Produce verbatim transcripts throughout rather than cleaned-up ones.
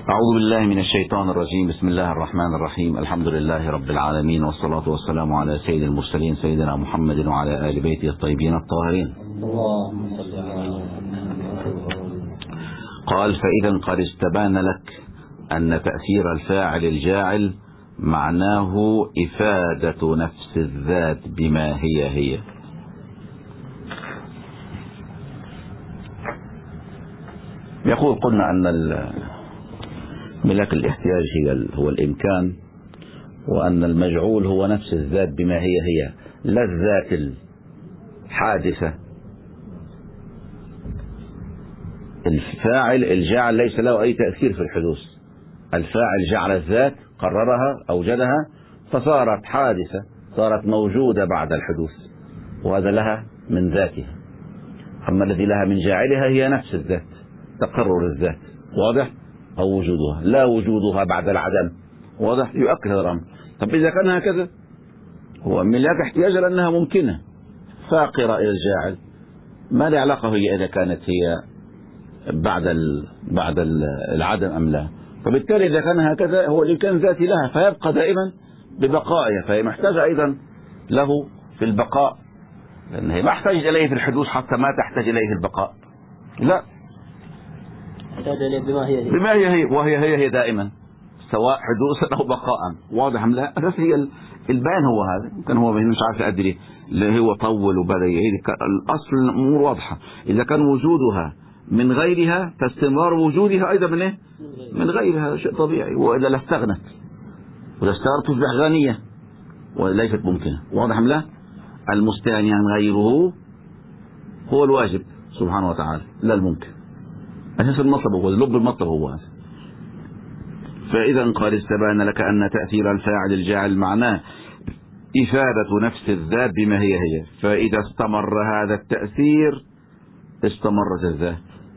أعوذ بالله من الشيطان الرجيم. بسم الله الرحمن الرحيم. الحمد لله رب العالمين، والصلاة والسلام على سيد المرسلين سيدنا محمد وعلى آل بيته الطيبين الطاهرين. قال: فإذا قد استبان لك أن تأثير الفاعل الجاعل معناه إفادة نفس الذات بما هي هي. يقول: قلنا أن ملاك الاحتياج هي هو الإمكان، وأن المجعول هو نفس الذات بما هي هي، لا الذات الحادثة. الفاعل الجاعل ليس له أي تأثير في الحدوث. الفاعل جعل الذات، قررها، أوجدها، فصارت حادثة، صارت موجودة بعد الحدوث، وهذا لها من ذاتها. أما الذي لها من جاعلها هي نفس الذات، تقرر الذات، واضح؟ أو وجودها، لا وجودها بعد العدم، واضح؟ يؤكد هذا الأمر. طب إذا كان هكذا، هو ملاك احتياج لأنها ممكنة فاقرة إلى الجاعل، ما له علاقة هي إذا كانت هي بعد ال... بعد ال... العدم أم لا. فبالتالي إذا كان هكذا هو الإمكان ذاتي لها، فيبقى دائما ببقائها، فهي محتاجة أيضا له في البقاء، لأن هي ما احتاج إليه في الحدوث حتى ما تحتاج إليه في البقاء، لا، تحتاج إليه بما هي هي بما هي هي، وهي هي هي دائما، سواء حدوثا أو بقاء، واضح أم لا؟ بس هي البيان هو هذا. يمكن هو مش عارف أدري اللي هو طول وبدأ يعيد. الأصل الأمور واضحة. إذا كان وجودها من غيرها فاستمرار وجودها أيضا من إيه؟ من غيرها، شيء طبيعي، وإلا لاستغنت، وإذا استغنت تصبح غنية وليست ممكنة، واضح أم لا؟ المستغني عن غيره هو الواجب سبحانه وتعالى، لا الممكن. أساس المطلب هو لب المطلب هو هذا. فإذا قد استبان لك أن تأثير الفاعل الجاعل معناه إفادة نفس الذات بما هي هي، فإذا استمر هذا التأثير استمرت الذات،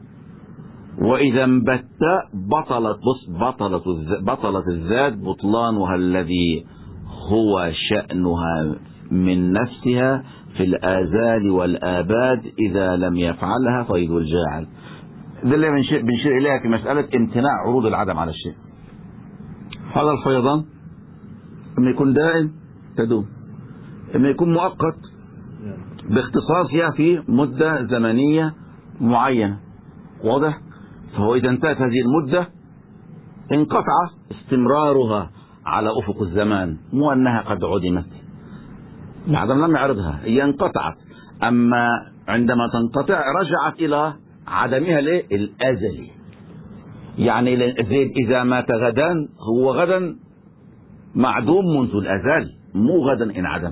وإذا انبت بطلت بص بطلت بطلت الذات بطلانها الذي هو شأنها من نفسها في الآزال والآباد إذا لم يفعلها فيض الجاعل. ده اللي بنشير إليها في مسألة امتناع عروض العدم على الشيء. هذا الفيضان لما يكون دائم تدوم، لما يكون مؤقت باختصاصها في مدة زمنية معينة، واضح؟ فهو إذا انتهت هذه المدة انقطع استمرارها على أفق الزمان، مو أنها قد عدمت، العدم لم يعرضها، هي انقطعت. أما عندما تنقطع رجعت إلى عدمها الأزلي. يعني زيد إذا مات غدا هو غدا معدوم منذ الأزل، مو غدا انعدم،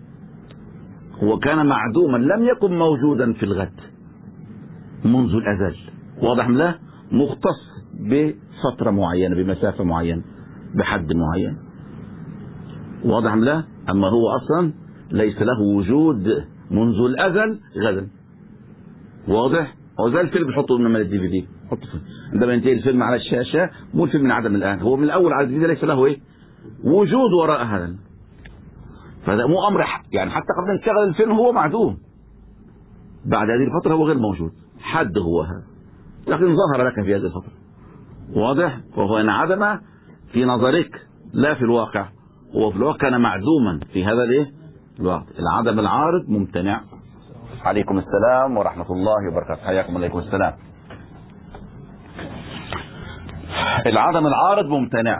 هو كان معدوما لم يكن موجودا في الغد منذ الأزل، واضح م لا؟ مختص بفترة معينة، بمسافة معينة، بحد معين، واضح م لا؟ أما هو أصلا ليس له وجود منذ الأزل غدا، واضح؟ وزي الفيلم بيحطوا من الدي في دي، حطوا فيلم عندما ينتهي الفيلم على الشاشة، مو الفيلم من عدم الآن، هو من الأول على الدي في دي ليس له إيه؟ وجود وراء هذا. فهذا مو أمر يعني حتى قبل أن يشتغل الفيلم هو معدوم، بعد هذه الفترة هو غير موجود، حد هو هذا، لكن ظهر لك في هذه الفترة، واضح؟ وهو انعدم في نظرك لا في الواقع، هو في الواقع كان معدوما في هذا الايه؟ الوقت. العدم العارض ممتنع. عليكم السلام ورحمة الله وبركاته. حياكم. عليكم السلام. العدم العارض ممتنع،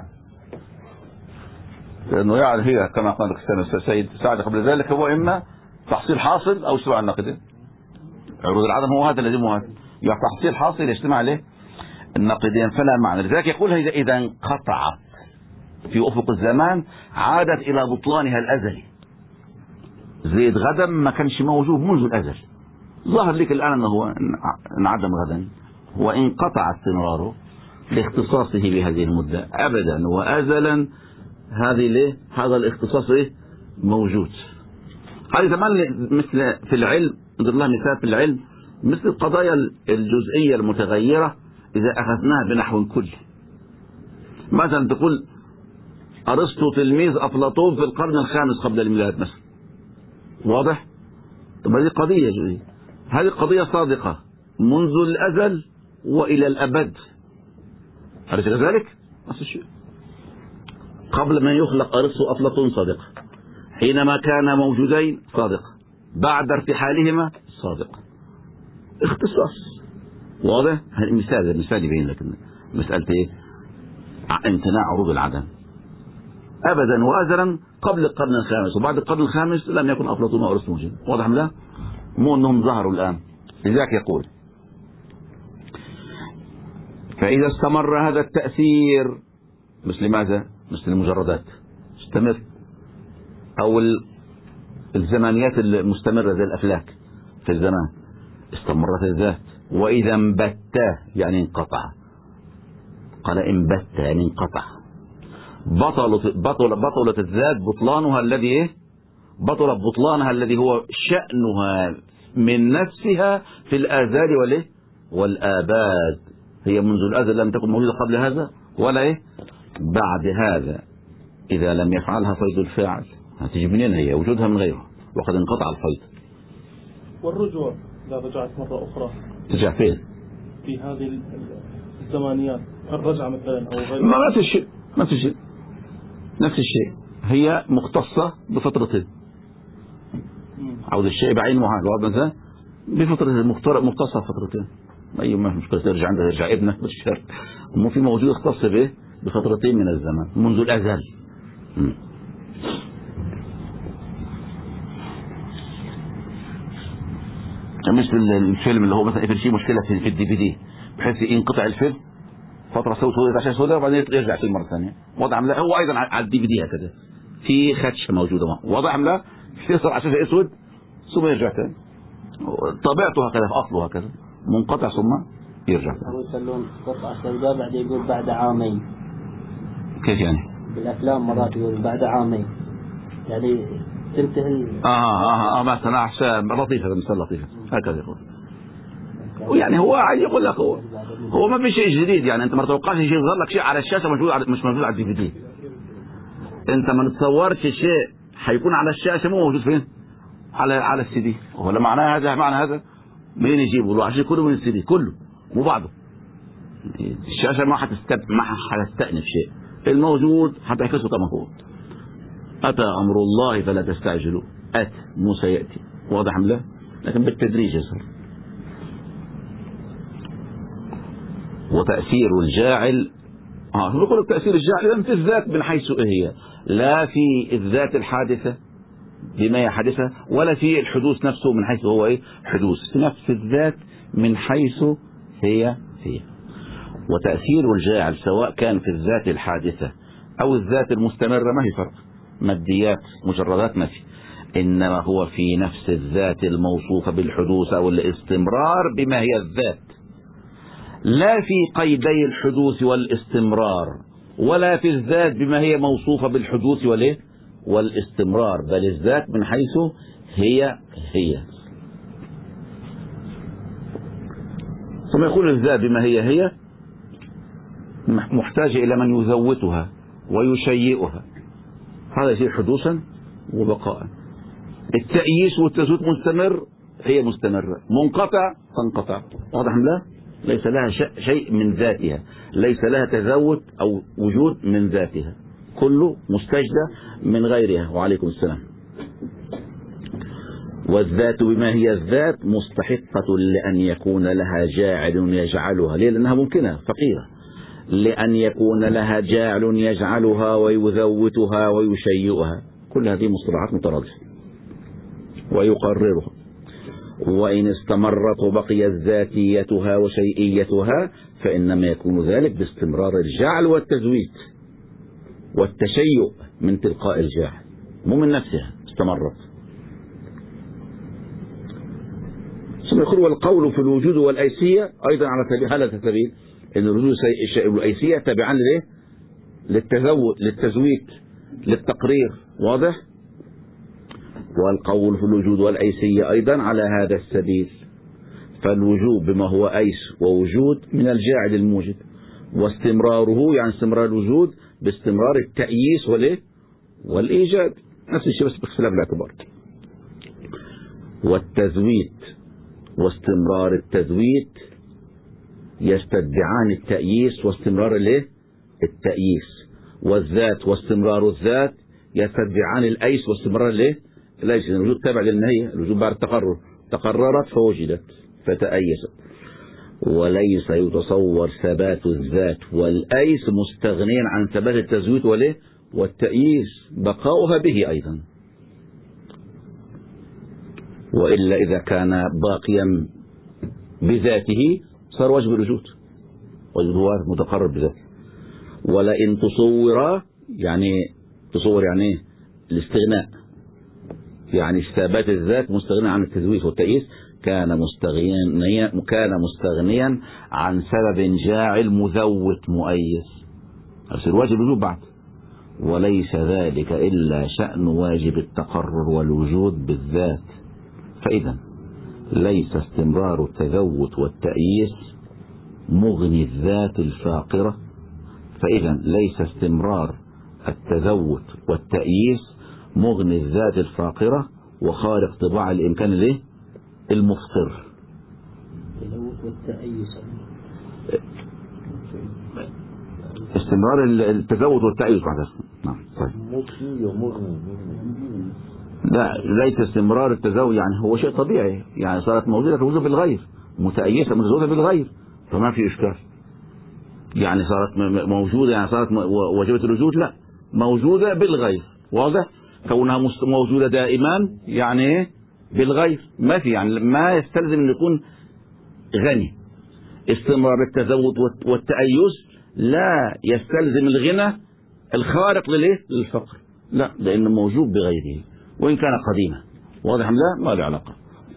لأنه يعني هي كما قال السيد سعد قبل ذلك، هو إما تحصيل حاصل أو اجتماع النقيضين. عروض العدم هو هذا الذي هو هذا، يعني تحصيل حاصل يجتمع عليه النقيضين، فلا معنى. لذلك يقول إذا إذا انقطعت في أفق الزمان عادت إلى بطلانها الأزلي. زيد غدا ما كانش موجود منذ الأزل، ظهر لك الآن أنه انعدم غدا، وانقطع استمراره لاختصاصه بهذه المدة أبدا وأزلا. هذه ليه؟ هذا الاختصاص إيه؟ موجود. هذه زمان مثل في العلم، نضرب لها مثال في العلم، مثل القضايا الجزئية المتغيرة إذا أخذناها بنحو كلي. مثلا تقول أرسطو تلميذ أفلاطون في القرن الخامس قبل الميلاد مثلا، واضح؟ طب هذه قضية جزئية، هذه قضية صادقة منذ الأزل وإلى الأبد، أليس كذلك؟ نفس الشيء. قبل ما يخلق أرسطو أفلاطون صادق، حينما كان موجودين صادق، بعد ارتحالهما صادق. اختصاص واضح. المثال المثال يبين لك مسألة ايه؟ امتناع عروض العدم ابدا وازلا قبل القرن الخامس، وبعد القرن الخامس لم يكن افلاطون وارسطو موجودين. واضح لا؟ مو انهم ظهروا الان. لذلك يقول: فاذا استمر هذا التأثير مثل ماذا؟ مثل المجردات استمر، او الزمانيات المستمرة زي الافلاك في الزمان، استمرت الذات. واذا انبت يعني انقطع، قال انبت يعني انقطع. بطلت بطل بطلت الذات بطلانها الذي ايه؟ بطل بطلانها الذي هو شأنها من نفسها في الآزال والايه؟ والآباد. هي منذ الأزل لم تكن موجودة قبل هذا ولا ايه؟ بعد هذا. إذا لم يفعلها فيض الفاعل هتيجي منين؟ هي وجودها من غيره، وقد انقطع الفيض. والرجوع إذا رجعت مرة أخرى ترجع فين؟ في هذه الزمانيات، الرجعة مثلا أو غيرها. ما نفس الشيء، نفس الشيء نفس الشيء هي مختصة بفترتين. عاوز الشيء بعينه مثلا بفترة مختصة بفترتين. أي مشكلة ترجع عندها ترجع ابنك مش شرط. مو في موجود يختص به بفترتين من الزمان منذ الأزل. م. مثل الفيلم اللي هو مثلا يقفل شيء مشكلة في الدي في دي بحيث ينقطع الفيلم فترة سوداء عشان سوداء وبعدين يرجع فيه مرة ثانية. وضع عملاء هو أيضا على الدي في دي هكذا في خدشة موجودة معه. وضع عملاء يصير على شاشة أسود ثم يرجع ثاني. طبيعته هكذا في أصله هكذا منقطع ثم يرجع ثاني. يسمون قطعة سوداء بعد يقول بعد عامين. كيف يعني؟ بالأفلام مرات يقول بعد عامين يعني تنتهي. آه آه آه مثلا أحسن لطيفة مثال لطيفة هكذا يقول. ويعني هو عايز يقول لك هو هو ما في شيء جديد. يعني انت ما تتوقعش شيء يظهر لك شيء على الشاشه موجود على مش موجود على الدي في دي. انت ما تصورش شيء حيكون على الشاشه مو موجود فين؟ على على السي دي. ولا معناه هذا معنى هذا مين يجيبه له عشان كله من السي دي كله مو بعضه. الشاشه ما حتستب ما حتستأنف شيء، الموجود حتعكسه كما هو. اتى امر الله فلا تستعجلوا، اتى مو سياتي. واضح ام لا؟ لكن بالتدريج يصير. وتأثير الجاعل اه نقول التأثير الجاعل في الذات من حيث هي، لا في الذات الحادثة بما هي حادثة، ولا في الحدوث نفسه من حيث هو ايه حدوث، في نفس الذات من حيث هي هي. وتأثير الجاعل سواء كان في الذات الحادثة او الذات المستمرة ما في فرق، ماديات مجردات ما في، انما هو في نفس الذات الموصوفة بالحدوث او الاستمرار بما هي الذات، لا في قيدي الحدوث والاستمرار، ولا في الذات بما هي موصوفة بالحدوث والايه والاستمرار، بل الذات من حيث هي هي. ثم يقول الذات بما هي هي محتاجة إلى من يذوتها ويشيئها، هذا يصير حدوثا وبقاء. التأييس والتزويد مستمر، هي مستمرة، منقطع تنقطع. واضح لا؟ ليس لها شيء من ذاتها، ليس لها تزوج أو وجود من ذاتها، كله مستجدة من غيرها. وعليكم السلام. والذات بما هي الذات مستحقة لأن يكون لها جاعل يجعلها، ليه؟ لأنها ممكنة فقيرة، لأن يكون لها جاعل يجعلها ويذوتها ويشيئها. كل هذه مصطلحات مترادفة ويقررها. وإن استمرت وبقيت ذاتيتها وشيئيتها فإنما يكون ذلك باستمرار الجعل والتزويد والتشيؤ من تلقاء الجاعل، مو من نفسها استمرت. ثم يقول والقول في الوجود والأيسية أيضا على سبيل هذا السبيل، إن الوجود والأيسية تابعان ليه؟ للتزود للتزويد للتقرير. واضح؟ والقول في الوجود والأيسية أيضا على هذا السبيل، فالوجود بما هو أيس ووجود من الجاعل الموجد، واستمراره يعني استمرار الوجود باستمرار التأييس والإيه؟ والإيجاد، نفس الشيء بس باختلاف الاعتبار. والتزويد واستمرار التزويد يستدعان التأييس واستمرار الايه التأييس، والذات واستمرار الذات يستدعان الأيس واستمرار الايه الأيس. الوجود تابع للماهية، الوجود بعد التقرر، تقررت فوجدت فتأيست. وليس يتصور ثبات الذات والأيس مستغنيا عن ثبات التزويد والايه والتأييس، بقاؤها به أيضا، وإلا إذا كان باقيا بذاته صار واجب الوجود، واجب هو متقرر بذاته. ولئن تصور، يعني تصور يعني ايه الاستغناء، يعني ثبات الذات مستغنيا عن التزويد والتأييس، كان مستغنيا كان مستغنيا عن سبب جاعل مذوت مؤيس، يصير واجب الوجود بعد. وليس ذلك إلا شأن واجب التقرر والوجود بالذات. فإذا ليس استمرار التذوت والتأييس مغني الذات الفاقرة، فإذا ليس استمرار التذوت والتأييس مغني الذات الفاقرة وخارق طباع الإمكان له المفطر. التذوت والتأييس، استمرار التذوت والتأييس بعد. نعم طيب. مغني ومغني لا، ليس استمرار التزوج يعني هو شيء طبيعي، يعني صارت موجودة في وجود بالغير، متأيسة متزوجة بالغير، فما في إشكال. يعني صارت موجودة، يعني صارت واجبة الوجود، لا موجودة بالغير، واضح؟ كونها موجودة دائما يعني بالغير ما في، يعني ما يستلزم أن يكون غني. استمرار التزوج والتأيس لا يستلزم الغنى الخارق للإيه؟ للفقر، لا، لأنه موجود بغيره وإن كان قديما، واضح أم لا؟ ما له علاقة.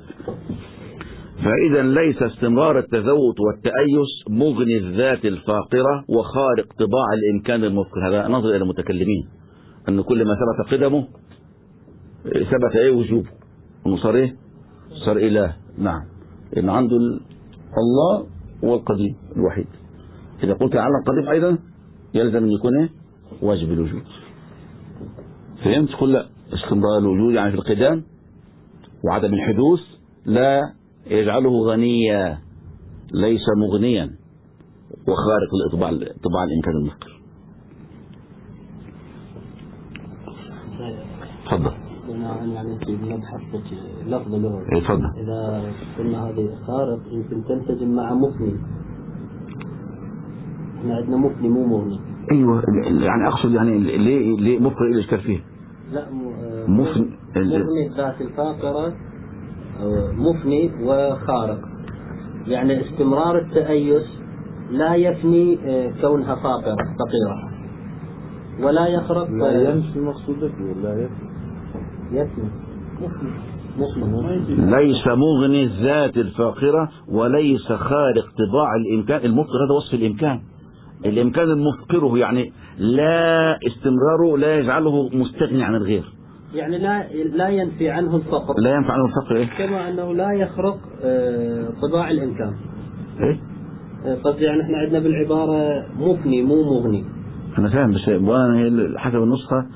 فإذا ليس استمرار التذوت والتأيس مغني الذات الفاقرة وخارق طباع الإمكان المفكر. هذا نظر إلى المتكلمين، أن كل ما ثبت قدمه ثبت إيه وجوبه، أنه صار إيه؟ صار إله. نعم، إن عنده الله هو القديم الوحيد. إذا قلت على القديم أيضا يلزم أن يكون إيه؟ واجب الوجود. فهمت؟ قل لا، استمرار الوجود يعني في القدام وعدم الحدوث لا يجعله غنيا، ليس مغنيا وخارق لطباع طباع الإمكان المفكر. تفضل. يعني في مبحث لفظ اللغة، تفضل. إذا قلنا هذه خارق يمكن تنسجم مع مفني، احنا عندنا مفني مو مغني. ايوه، يعني اقصد يعني ليه ليه مفكر ايه الاشكال فيه؟ لا مفني مغني الذات الفاقرة، مفني وخارق، يعني استمرار التأيس لا يفني كونها فاقرة فقيرة، ولا يخرق، لا ينفي مقصودك ولا يفني يفني مفني مفني ليس مغني الذات الفاقرة وليس خارق طباع الإمكان المفكر. هذا وصف الإمكان، الإمكان المفكره، يعني لا استمراره لا يجعله مستغني عن الغير، يعني لا لا ينفي عنه الفقر، لا ينفع عنه الفقر إيه؟ كما أنه لا يخرق طباع الإمكان. إيه؟ قصدي يعني احنا عندنا بالعبارة مفني مو مغني. أنا فاهم، بس وانا حسب النسخة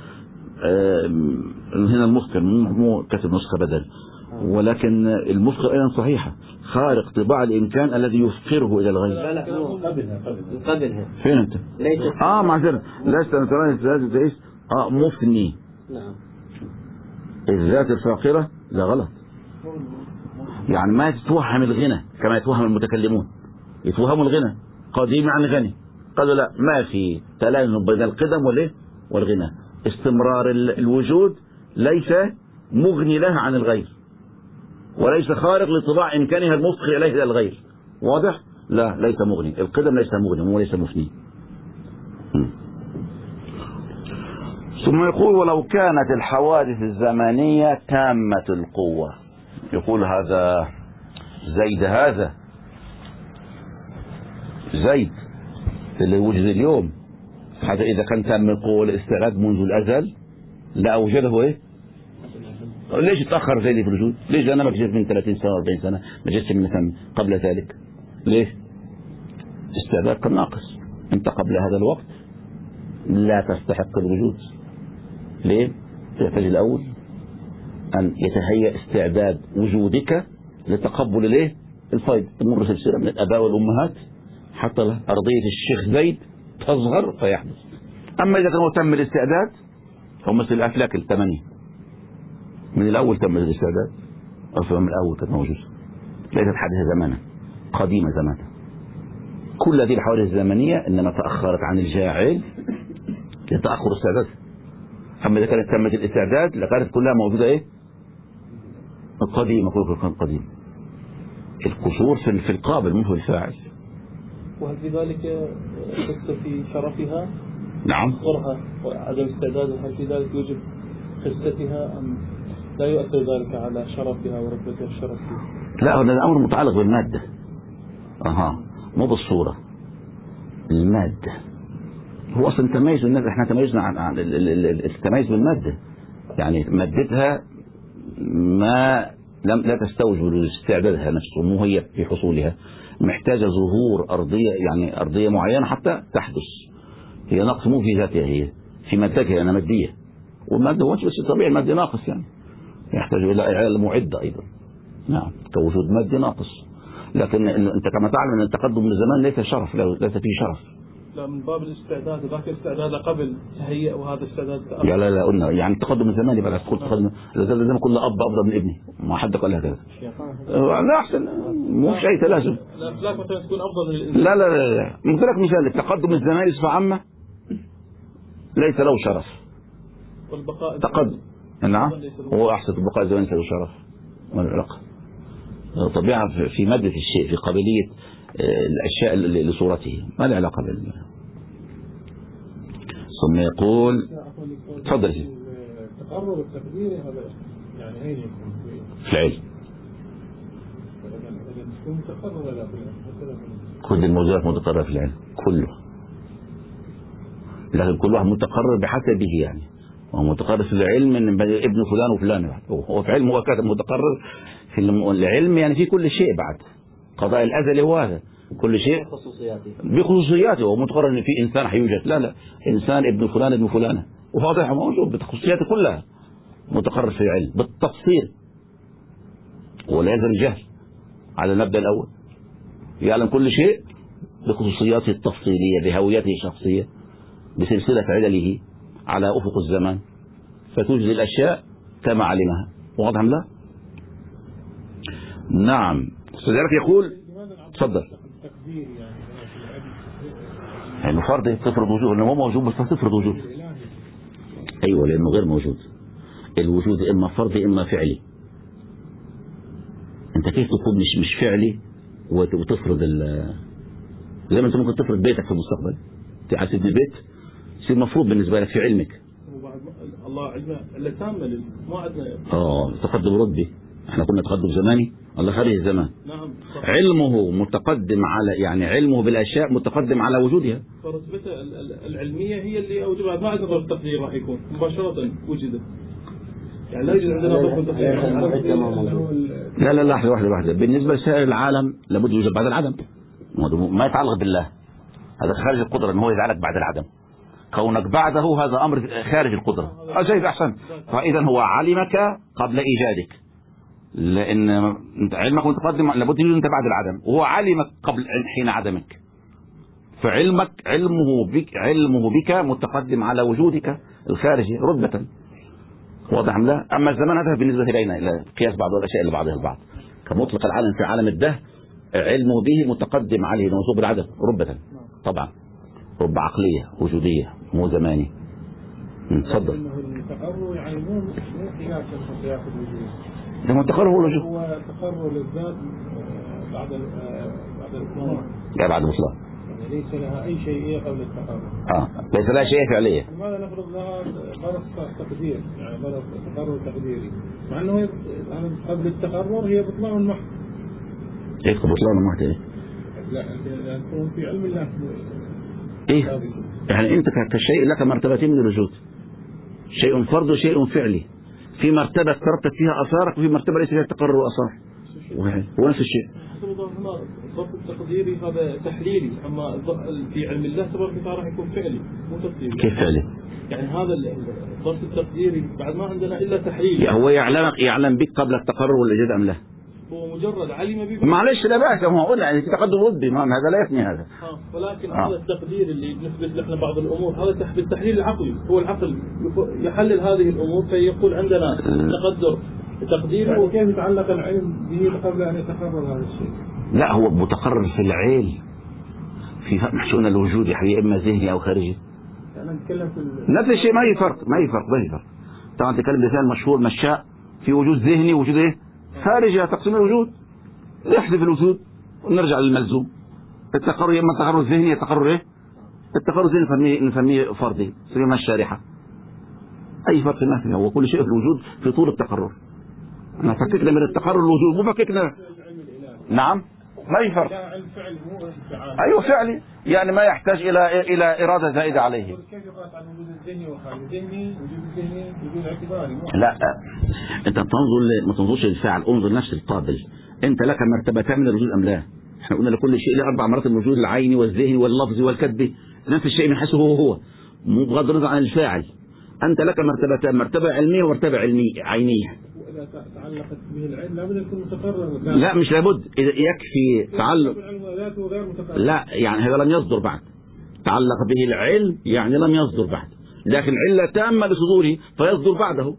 هنا المفكر مو كاتب نسخة بدل، ولكن المفكر أيضا صحيحة، خارق طباع الإمكان الذي يفقره إلى الغير. لا لا قبلها قبلها فين أنت؟ ليس آه معذرة، لست تراني الذات تعيش آه مفني. نعم. الذات الفاقرة لا غلط، يعني ما يتوهم الغنى كما يتوهم المتكلمون، يتوهموا الغنى قديم عن غني. قالوا لا، ما في تلازم بين القدم والايه والغنى. استمرار الوجود ليس مغني له عن الغير، وليس خارق لطباع إمكانها المفقر إليه إلى الغير، واضح؟ لا، ليس مغني، القدم ليس مغني وليس مفني. ثم يقول ولو كانت الحوادث الزمانية تامة القوة. يقول هذا زيد، هذا زيد اللي وجد اليوم، هذا إذا كان تام القوة والاستعداد منذ الأزل لا أوجده إيه؟ ليش تأخر زيد في الوجود؟ ليش أنا ما جيت من ثلاثين سنة أربعين سنة ما جيت من قبل ذلك؟ ليش؟ استعداد كان ناقص، أنت قبل هذا الوقت لا تستحق الوجود. ليه؟ يحتاج الأول أن يتهيأ استعداد وجودك لتقبل الايه؟ الفيض، تمر سلسلة من الآباء والأمهات حتى أرضية الشيخ زيد تصغر فيحدث. أما إذا كان تم الاستعداد هو مثل الأفلاك الثمانية من الأول تم الاستعداد، أصلا من الأول كانت موجودة، ليست حادثة زمانا، قديمة زمانا. كل هذه الحوادث الزمنية إنما تأخرت عن الجاعل لتأخر استعداد. أما إذا كانت تمت الاستعداد لكانت كلها موجودة إيه؟ القديمة، كلها كانت قديمة. القصور في القابل مو في الفاعل. وهل في ذلك قصة في شرفها؟ نعم. قرها وعدم استعدادها، هل في ذلك يوجب خستها أم لا يؤثر ذلك على شرفها ورتبتها الشرفية؟ لا، هذا الأمر متعلق بالمادة. أها، مو بالصورة، المادة. هو أصلا تميز الناس، احنا تميزنا عن عن التميز بالمادة، يعني مادتها ما لم لا تستوجب استعدادها نفسه، مو هي في حصولها، محتاجة ظهور أرضية، يعني أرضية معينة حتى تحدث. هي نقص مو في ذاتها، هي في مادتها، أنا مادية، والمادة هو بس طبيعي المادة ناقص، يعني يحتاج إلى المعدة أيضا. نعم، كوجود مادة ناقص. لكن أنت كما تعلم أن التقدم من الزمان ليس شرف، ليس فيه شرف. لا، من باب الاستعداد، ذاك الاستعداد قبل تهيئ وهذا استعداد تأخر. لا لا لا قلنا يعني التقدم من زمان يبقى تقول تقدم لازم كل أب أفضل من ابني، ما حد قال لها كذا. لا أحسن، مو شيء تلازم. الأفلاك مثلا تكون أفضل من الإنسان. لا لا لا لا، مثل لك مثال، التقدم الزمان بصفة عامة ليس له شرف. والبقاء تقدم نعم هو أحسن، البقاء الزمان ليس له شرف. ما العلاقة؟ طبيعة في مادة الشيء، في قابلية الأشياء لصورته، ما له علاقة بال. ثم يقول تفضل. التقرر التقديري هذا يعني اين يكون في العلم؟ يكون متقرر ولا كل الموضوعات متقررة في العلم كله، لكن كل واحد متقرر بحسبه، يعني هو متقرر في العلم ان ابن فلان وفلان، هو في علم هو كاتب متقرر في العلم، يعني في كل شيء بعد قضاء الأزلي هو هذا، كل شيء بخصوصياته. هو متقرر ان في انسان حيوجد، لا لا، انسان ابن فلان ابن فلانه، وواضح موجود بخصوصياته كلها، متقرر في العلم بالتفصيل، ولا يزال الجهل على المبدأ الأول، يعلم كل شيء بخصوصياته التفصيلية، بهويته الشخصية، بسلسلة علله على أفق الزمان، فتوجد الأشياء كما علمها. واضح لا؟ نعم. سيدنا يقول تفضل. يعني فرض تفرض وجود، لأنه هو موجود بس تفرض وجود. أيوة، لأنه غير موجود. الوجود إما فرضي إما فعلي. أنت كيف تكون مش مش فعلي وتفرض ال زي ما أنت ممكن تفرض بيتك في المستقبل، عايز تبني بيت يصير مفروض بالنسبة لك في علمك. الله علمه اللي تامل ما عندنا اه تقدم رتبي، احنا كنا تقدم زماني، الله خارج الزمان. نعم. علمه متقدم على، يعني علمه بالاشياء متقدم على وجودها، فرتبته العلميه هي اللي اوجبها، ما عندنا ضرب تقدير راح يكون مباشره وجدت، يعني لا يوجد عندنا ضرب تقدير. لا لا لا، واحده واحده واحده. بالنسبه لسائر العالم لابد يوجد بعد العدم، ما يتعلق بالله، هذا خارج القدره ان هو يجعلك بعد العدم. كونك بعده هذا امر خارج القدره. جيد، احسن. فاذا هو علمك قبل ايجادك، لأن علمك متقدم لابد يوجد أنت بعد العدم، وهو علمك قبل حين عدمك، فعلمك علمه بك علمه بك متقدم على وجودك الخارجي رتبة. واضح أم لا؟ أما الزمان هذا بالنسبة إلينا إلى قياس بعض الأشياء اللي بعضها البعض، كمطلق العالم في عالم الدهر علمه به متقدم عليه منصوب العدم رتبة، طبعا رتبة عقلية وجودية مو زماني. تفضل. التقرر يعني مو قياس الخصيات الوجودية، لما التقرر هو الوجود، هو تقرر للذات بعد بعد الإطلاق، لا بعد الإطلاق، يعني ليس لها أي شيء قبل التقرر. اه ليس لها شيء فعلية. لماذا نفرض لها ظرف تقدير، يعني ظرف تقرر تقديري، مع أنه قبل التقرر هي بطلان محض. ايه بطلان محض ايه؟ لا، لأن في علم الله ايه؟ يعني انت كشيء لك مرتبتين من الوجود، شيء فرض وشيء فعلي، في مرتبة ترتب فيها أثارك وفي مرتبة ليس فيها تقرر وأثار، هو نفس الشيء. الضبط التقديري هذا تحليلي، أما في علم الله تبارك وتعالى راح يكون فعلي مو تقديري. كيف فعلي؟ يعني هذا الضبط التقديري بعد ما عندنا إلا تحليل. هو يعلمك، يعلم بك قبل التقرر والإيجاد أم لا؟ هو مجرد علم به معلش لا بأس، ما قلنا يعني في تقدم ردي، ما هذا لا يثني هذا. آه. ولكن آه. هذا التقدير اللي نثبت لنا بعض الامور هذا تحت التحليل العقلي، هو العقل يحلل هذه الامور فيقول عندنا تقدر تقديري. وكيف يتعلق العلم به قبل ان يتقرر هذا الشيء؟ لا هو متقرر في العلم، في محشون الوجود يا حبيبي، اما ذهني او خارجي. انا نتكلم في ال... نفس الشيء، ما يفرق ما يفرق ما يفرق. طبعا تتكلم بمثال مشهور مشاء، في وجود ذهني ووجود ايه؟ خارجي، تقسيم الوجود، نحذف الوجود ونرجع للملزوم. التقرر اما التقرر الذهني، التقرر ايه؟ التقرر الذهني نسميه نسميه فردي، نسميه الشارحه. اي فرق ما فيه، هو كل شيء في الوجود في طول التقرر. انا فككنا من التقرر الوجود، مو فككنا. نعم ما يفرق. ايوه فعلي، يعني ما يحتاج الى الى اراده زائده عليه. كيف يقاس عن وجود الذهني والخارجي؟ الذهني وجود الذهني وجود اعتباري. لا انت تنظر ما تنظرش للفاعل، انظر نفس القابل. انت لك مرتبتان من الوجود ام لا؟ احنا قلنا لكل شيء له اربع مراتب: الوجود العيني والذهني واللفظي والكتبي. نفس الشيء من حيث هو هو بغض النظر عن الفاعل. انت لك مرتبتان: مرتبه علميه ومرتبه علميه عينيه. واذا تعلقت به العلم لابد ان يكون متقرر. لا مش لابد، يكفي تعلق. لا يعني هذا لم يصدر بعد. تعلق به العلم يعني لم يصدر بعد، لكن علة تامة لصدوره فيصدر بعده.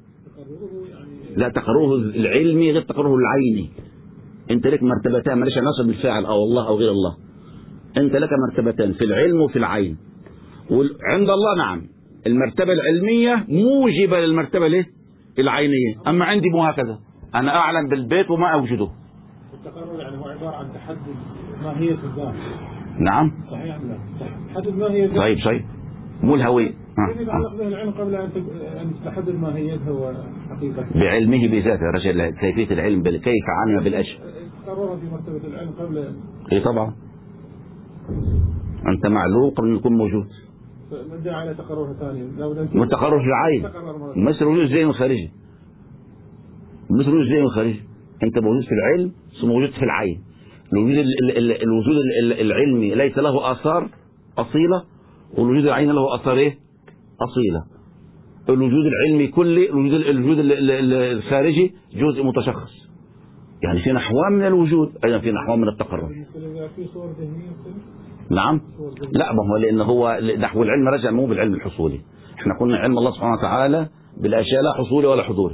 لا تقرره العلمي غير تقرره العيني. انت لك مرتبتان، معلش انا اقصد بالفاعل او الله او غير الله. انت لك مرتبتان في العلم وفي العين. وعند الله نعم المرتبة العلمية موجبة للمرتبة الايه؟ العينية. اما عندي مو هكذا، انا اعلم بالبيت وما اوجده. التقرر يعني هو عبارة عن تحدد ماهية الذات. نعم صحيح ام لا؟ تحدد ماهية الذات. طيب صحيح، مو الهوية. كيف يتعلق به العلم قبل ان ان تحدد ماهيتها وحقيقتها؟ بعلمه بذاته يا رجل، كيفية العلم بل... كيف علم بالاشياء. تقرر في مرتبة العلم قبل. اي طبعا، انت معلوم قبل ان يكون موجود. نرجع على تقررها ثانيا. والتقرر في العين مثل وجود الذهن والخارجي. مثل وجود الذهن والخارجي، انت موجود في العلم ثم موجود في العين. الوجود ال... ال... الوجود ال... العلمي ليس له اثار اصيله، والوجود العيني له اثار ايه؟ اصيله. الوجود العلمي كلي، الوجود الوجود الخارجي جزء متشخص. يعني في نحوان من الوجود، ايضا في نحوان من التقرر. في صور ذهنيه. نعم لا، ما هو لان هو نحو العلم رجع مو بالعلم الحصولي. احنا قلنا علم الله سبحانه وتعالى بالاشياء لا حصولي ولا حضوري،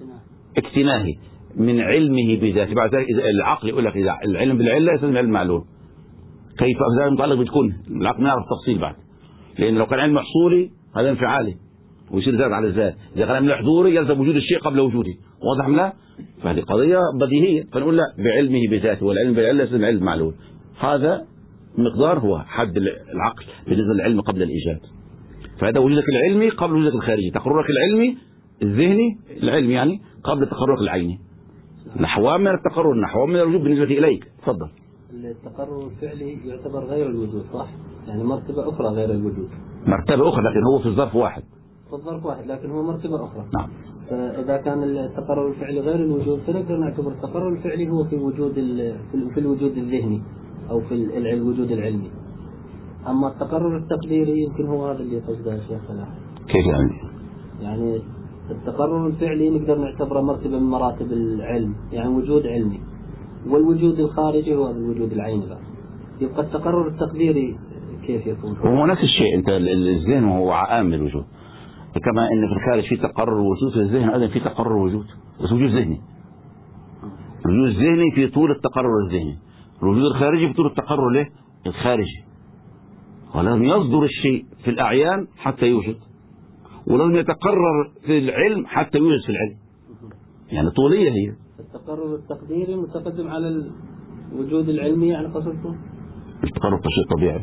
اكتناهي من علمه بذاته. بعد ذلك العقل يقول لك اذا العلم بالعله يسمى علم معلوم. كيف هذا متعلق بتكون العقل ما يعرف تفصيل بعد، لان لو كان علم حصولي هذا انفعالي ويصير زاد على الذات. اذا كان علم حضوري يلزم وجود الشيء قبل وجوده. واضح ام لا؟ فهذه قضيه بديهيه. فنقول لا، بعلمه بذاته، والعلم بالعله يسمى علم معلوم. هذا مقدار هو حد العقل بالنسبه للعلم قبل الايجاد. فهذا وجودك العلمي قبل وجودك الخارجي. تقررك العلمي الذهني العلم يعني قبل تقررك العيني. نحوان من التقرر، نحوان من الوجود بالنسبه اليك. تفضل. التقرر الفعلي يعتبر غير الوجود صح؟ يعني مرتبه اخرى غير الوجود. مرتبه اخرى لكن هو في الظرف واحد. في الظرف واحد لكن هو مرتبه اخرى. نعم. فاذا كان التقرر الفعلي غير الوجود فنقدر نعتبر التقرر الفعلي هو في وجود في الوجود الذهني او في الوجود العلمي. اما التقرر التقديري يمكن هو هذا اللي قصده يا شيخ صلاح. كيف يعني؟ يعني التقرر الفعلي نقدر نعتبره مرتبه من مراتب العلم، يعني وجود علمي. والوجود الخارجي هو الوجود العيني بقى. يبقى التقرر التقديري كيف يكون؟ هو نفس الشيء. انت الذهن هو عام الوجود، كما ان في الخارج في تقرر وجود، في الذهن ايضا في تقرر وجود، بس وجود ذهني. الوجود الذهني في طول التقرر الذهني، الوجود الخارجي في طول التقرر له الخارجي. ولازم يصدر الشيء في الأعيان حتى يوجد، ولازم يتقرر في العلم حتى يوجد في العلم. يعني طولية هي. التقرر التقديري متقدم على الوجود العلمي يعني قصدكم؟ التقرر شيء طبيعي.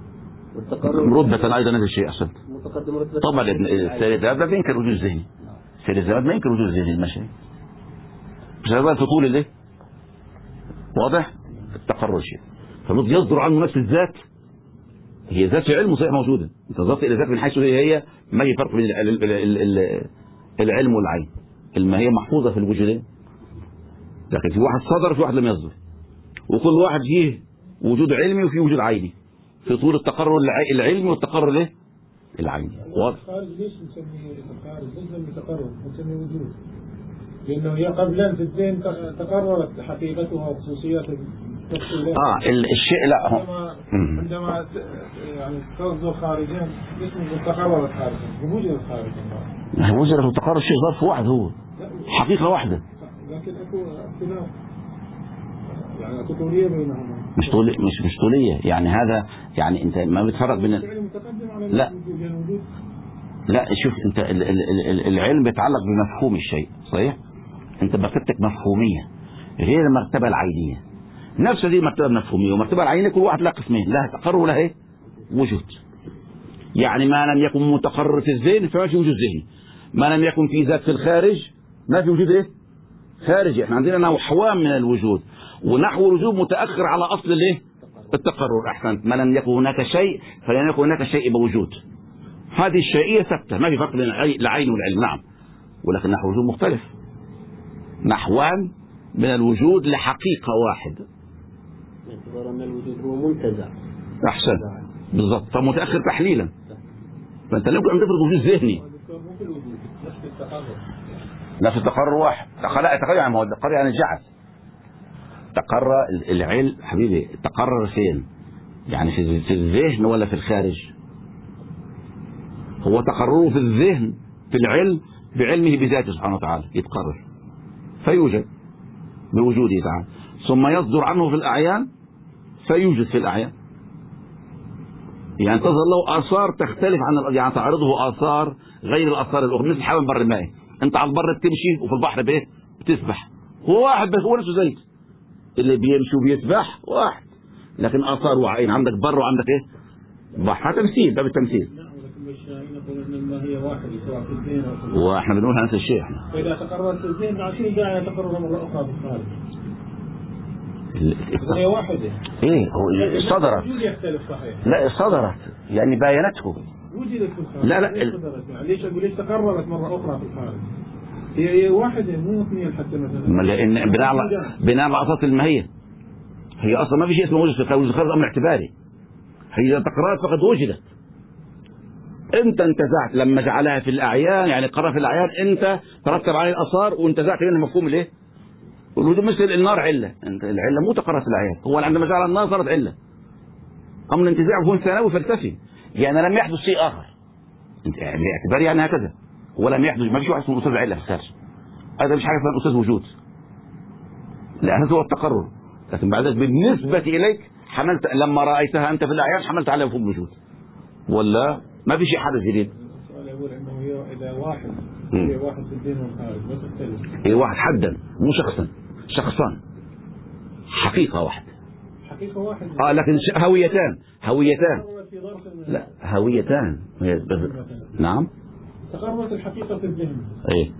والتقرر رتبة أيضا نفس الشيء أحسنت. متقدم رتبة. طبعا السيد هذا ما ينكر وجود ذهني. السيد هذا ما ينكر وجود ذهني المشي. مش هذا في طول الايه؟ واضح؟ التقرر شيء. فالمفروض يصدر عنه نفس الذات. هي ذات علم صحيح موجودة. انت ضفت الى ذات من حيث هي هي ما هي فرق بين العلم والعين. الماهية محفوظة في الوجودين. لكن في واحد صدر وفي واحد لم يصدر. وكل واحد فيه وجود علمي وفيه وجود عيني. في طول التقرر العلمي والتقرر الايه؟ العيني. واضح؟ الخارج ليش نسميه الخارج؟ ليش نسميه تقرر؟ نسميه وجود. لأنه هي قبلا في الذهن تقررت حقيقتها وخصوصيات التفصيلات. اه الشيء لا عندما عندما يعني تصدر خارجيا اسمه تقررت خارجيا وجدت خارجيا. وجدت وتقرر شيء ظرف واحد، هو حقيقة واحدة. لكن اكو اختلاف يعني اكو طولية بينهما. مش طولية مش مش طولية يعني هذا يعني انت ما بتفرق بين ال... لا لا شوف انت ال... ال... العلم بيتعلق بمفهوم الشيء صحيح. انت مرتبتك مفهومية غير المرتبة العينية. نفس دي مرتبة مفهومية ومرتبة العينية كل واحد له قسمين، لها تقرر ولها ايه وجود. يعني ما لم يكن متقرر في الذهن فما في وجود ذهني، ما لم يكن في ذات في الخارج ما في وجود ايه خارجي. احنا عندنا نحوان من الوجود، ونحو الوجود متأخر على اصل الايه التقرر. احسنت، ما لم يكن هناك شيء فلن يكن هناك شيء موجود. هذه الشيئية ثابتة، ما في فرق بين العين والعلم. نعم، ولكن نحو الوجود مختلف، نحوان من الوجود لحقيقة واحدة. باعتبار ان الوجود هو منتزع. احسن بالضبط، فمتأخر تحليلا. فانت لا يمكن ان تفرض وجود ذهني. نفس التقرر واحد. لا تقرر يعني هو التقرر يعني جعل. تقرر العلم حبيبي، تقرر فين؟ يعني في في الذهن ولا في الخارج؟ هو تقرره في الذهن في العلم بعلمه بذاته سبحانه وتعالى يتقرر فيوجد بوجوده تعالى، ثم يصدر عنه في الأعيان فيوجد في الأعيان. يعني تظهر له آثار تختلف عن يعني تعرضه آثار غير الآثار الأخرى، مثل حيوان بر المائي. أنت على البر بتمشي وفي البحر بإيه؟ بتسبح. هو واحد بس، هو نفسه زيك. اللي بيمشي وبيسبح واحد، لكن آثار وعين، عندك بر وعندك إيه؟ بحر. تمثيل، ده بالتمثيل. واحنا بنقول نفس الشيء. احنا فإذا تقررت في الذهن عشرين داعي تقرر مرة أخرى في الخارج. هي واحدة. ايه هو صدرت. لا صدرت يعني باينته. وجدت في الخارج. لا لا ليش صدرت؟ يعني ليش أقول ليش تقررت مرة أخرى في الخارج؟ هي هي واحدة مو اثنين حتى مثلا. لأن بناء على بناء على أساس الماهية. هي أصلا ما في شيء اسمه وجد في الخارج، الخارج أمر اعتباري. هي إذا تقررت فقد وجدت. انت انتزعت لما جعلها في الاعيان، يعني قرر في الاعيان انت ترتب عليه الاثار وانتزعت منه مفهوم الايه؟ والوجود مثل النار عله، انت العله مو تقرر في الاعيان، هو عندما جعل النار صارت عله. امر الانتزاع مفهوم ثانوي فلسفي، يعني لم يحدث شيء اخر. انت يعني باعتبار يعني هكذا، ولم يحدث، ما فيش واحد اسمه استاذ عله في الخارج. هذا مش حاجه اسمها استاذ وجود. لان هذا هو التقرر، لكن بعد ذلك بالنسبه اليك حملت لما رايتها انت في الاعيان حملت عليها مفهوم الوجود. ولا ما في شيء حدث جديد. السؤال يقول انه هي اذا واحد هي واحد في الدين والخارج ما تختلف. هي واحد حدا مو شخصا، شخصان، حقيقة واحدة. حقيقة واحدة. اه لكن هويتان، هويتان. لا هويتان. نعم. تقررت الحقيقة في الذهن. ايه.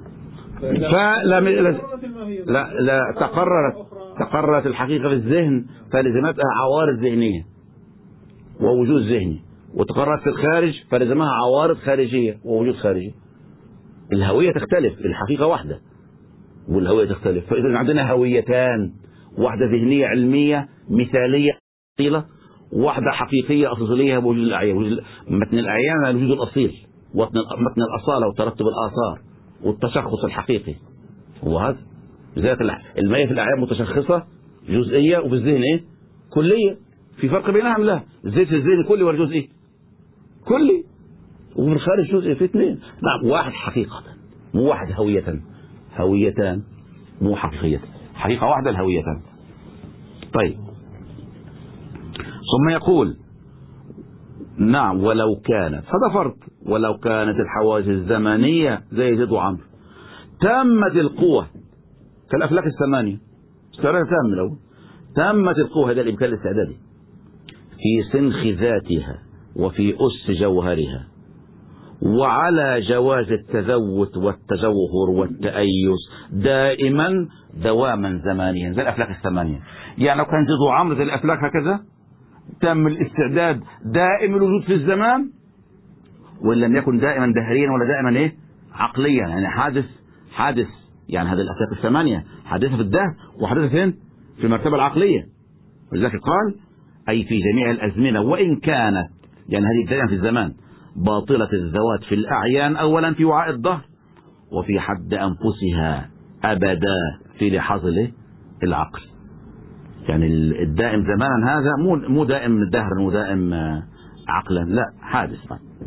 فلم لا لا تقررت تقررت الحقيقة في الذهن فلزمتها عوارض ذهنية ووجود ذهني، وتقررت في الخارج فلزمها عوارض خارجية ووجود خارجي. الهوية تختلف، الحقيقة واحدة والهوية تختلف. فإذا عندنا هويتان، واحدة ذهنية علمية مثالية أصيلة، واحدة حقيقية أصيلية بوجود الأعيان. متن الأعيان الوجود الأصيل، متن الأصالة وترتب الآثار والتشخص الحقيقي. وهذا ذات المية في الأعيان متشخصة جزئية، وفي الذهن إيه؟ كلية. في فرق بينها؟ لا، الزيت في الذهن كلي ولا جزئي؟ كلي. وفي الخارج جزئي، في اثنين. نعم، واحد حقيقة مو واحد هوية، هويتان مو حقيقية، حقيقة واحدة الهويتان. طيب، ثم يقول نعم ولو كانت، هذا فرق، ولو كانت الحواجز الزمنية زي زيد وعمرو تمت القوة كالأفلاك الثمانية، استعراض تام الأول، تمت القوة، هذا الإمكان الاستعدادي في سنخ ذاتها وفي أس جوهرها، وعلى جواز التذوت والتجوهر والتأيس دائما دواما زمانيا زي الأفلاك الثمانية. يعني لو كان زيد وعمرو زي الأفلاك هكذا تم الاستعداد دائم الوجود في الزمان، وإن لم يكن دائما دهريا ولا دائما ايه عقليا، يعني حادث حادث يعني هذه الأفلاك الثمانية حادثة في الدهر وحادثة فين؟ في المرتبة العقلية. ولذلك قال أي في جميع الأزمنة وإن كانت، يعني هذه دائما في الزمان، باطلة الذوات في الأعيان أولا في وعاء الظهر وفي حد أنفسها أبدا في لحاظ العقل. يعني الدائم زمانا هذا مو مو دائم دهرا ودائم عقلا، لا، حادث.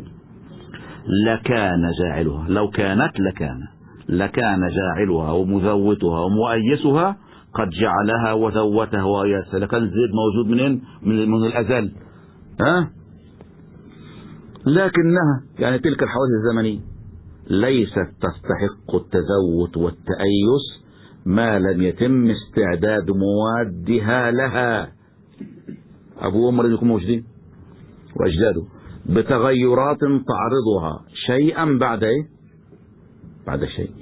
لكان جاعلها، لو كانت لكان لكان جاعلها ومذوتها ومؤيسها قد جعلها وذوتها وأيسها. لكان زيد موجود منين؟ من, من الأزل. ها؟ لكنها يعني تلك الحوادث الزمنية ليست تستحق التزوت والتأيس ما لم يتم استعداد موادها لها. أبو عمر يكون موجودين وأجداده بتغيرات تعرضها شيئا بعد إيه؟ بعد شيء.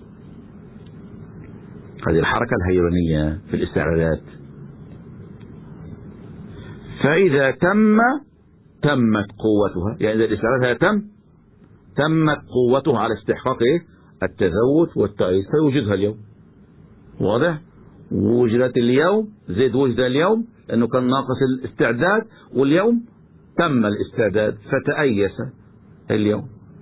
هذه الحركة الهيرانية في الاستعدادات. فإذا تم تمت قوتها، يعني إذا الاستعداد تم تمت قوتها على استحقاق إيه؟ التزوت والتأييس، فيوجدها اليوم. واضح؟ وجدت اليوم، زيد وجد اليوم لأنه كان ناقص الاستعداد، واليوم تم الاستعداد فتأيس اليوم.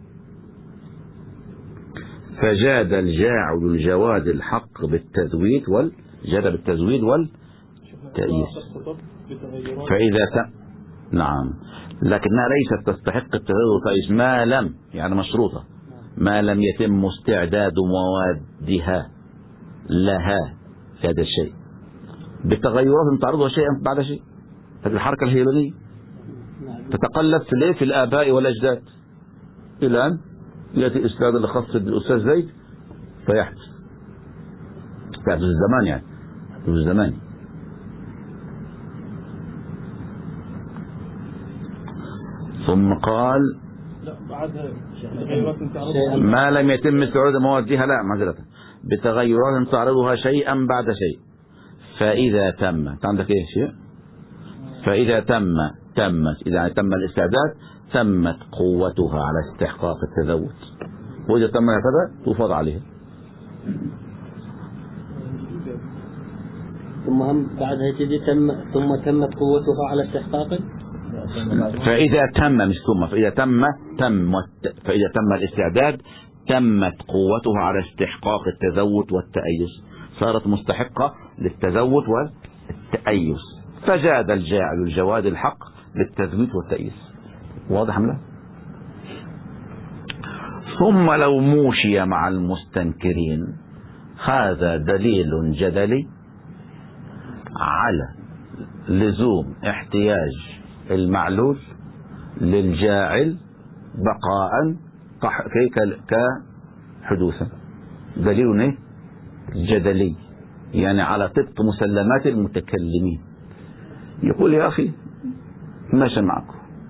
فجاد الجاعل الجواد الحق بالتزويد والجاد بالتزويد والتأييس. فإذا ت... نعم، لكنها ليست تستحق التزويد والتأييس ما لم، يعني مشروطة، ما لم يتم استعداد موادها لها في هذا الشيء بتغيرات تعرضها شيئا بعد شيء. هذه الحركة الهيلونية تتقلب في الايه؟ في الآباء والأجداد إلى أن يأتي الإستاذ اللي خاص بالأستاذ زيد فيحدث يحدث الزمان، يعني يحدث الزمان. ثم قال ما لم يتم استعراض موادها، لا معذرة، بتغيرات تعرضها شيئا بعد شيء. فإذا تم، عندك ايه شيء؟ فإذا تم تمت إذا تم الاستعداد تمت قوتها على استحقاق التزوج، وإذا تم هكذا توفض عليها. ثم هم بعدها تجي تم ثم تمت قوتها على استحقاق. فإذا تم مش ثم فإذا تم تمت فإذا تم الاستعداد تمت قوتها على استحقاق التزوج والتأيس، صارت مستحقة للتزوج والتأيس. فجاد الجاعل الجواد الحق للتزويج والتأييس. واضح لا؟ ثم لو موشي مع المستنكرين، هذا دليل جدلي على لزوم احتياج المعلول للجاعل بقاء كحدوثا. دليل ايه؟ جدلي، يعني على طبق مسلمات المتكلمين. يقول يا أخي ماشي معكم،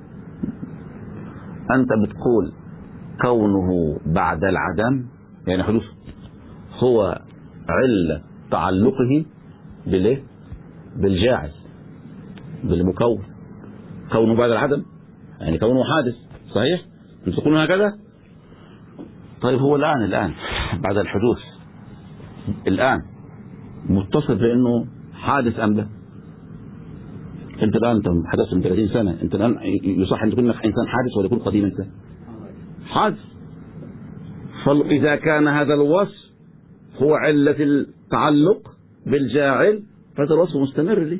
أنت بتقول كونه بعد العدم يعني حدوثه هو علة تعلقه بالايه؟ بالجاعل بالمكون، كونه بعد العدم يعني كونه حادث، صحيح؟ انتم تقولون هكذا؟ طيب هو الآن الآن بعد الحدوث الآن متصل بأنه حادث أم لا؟ انت الآن انت حدثت من ثلاثين سنة، انت الآن يصح ان تكون انسان حادث ولا يكون قديم انسان حادث. فإذا كان هذا الوصف هو علة التعلق بالجاعل فهذا الوصف مستمر لي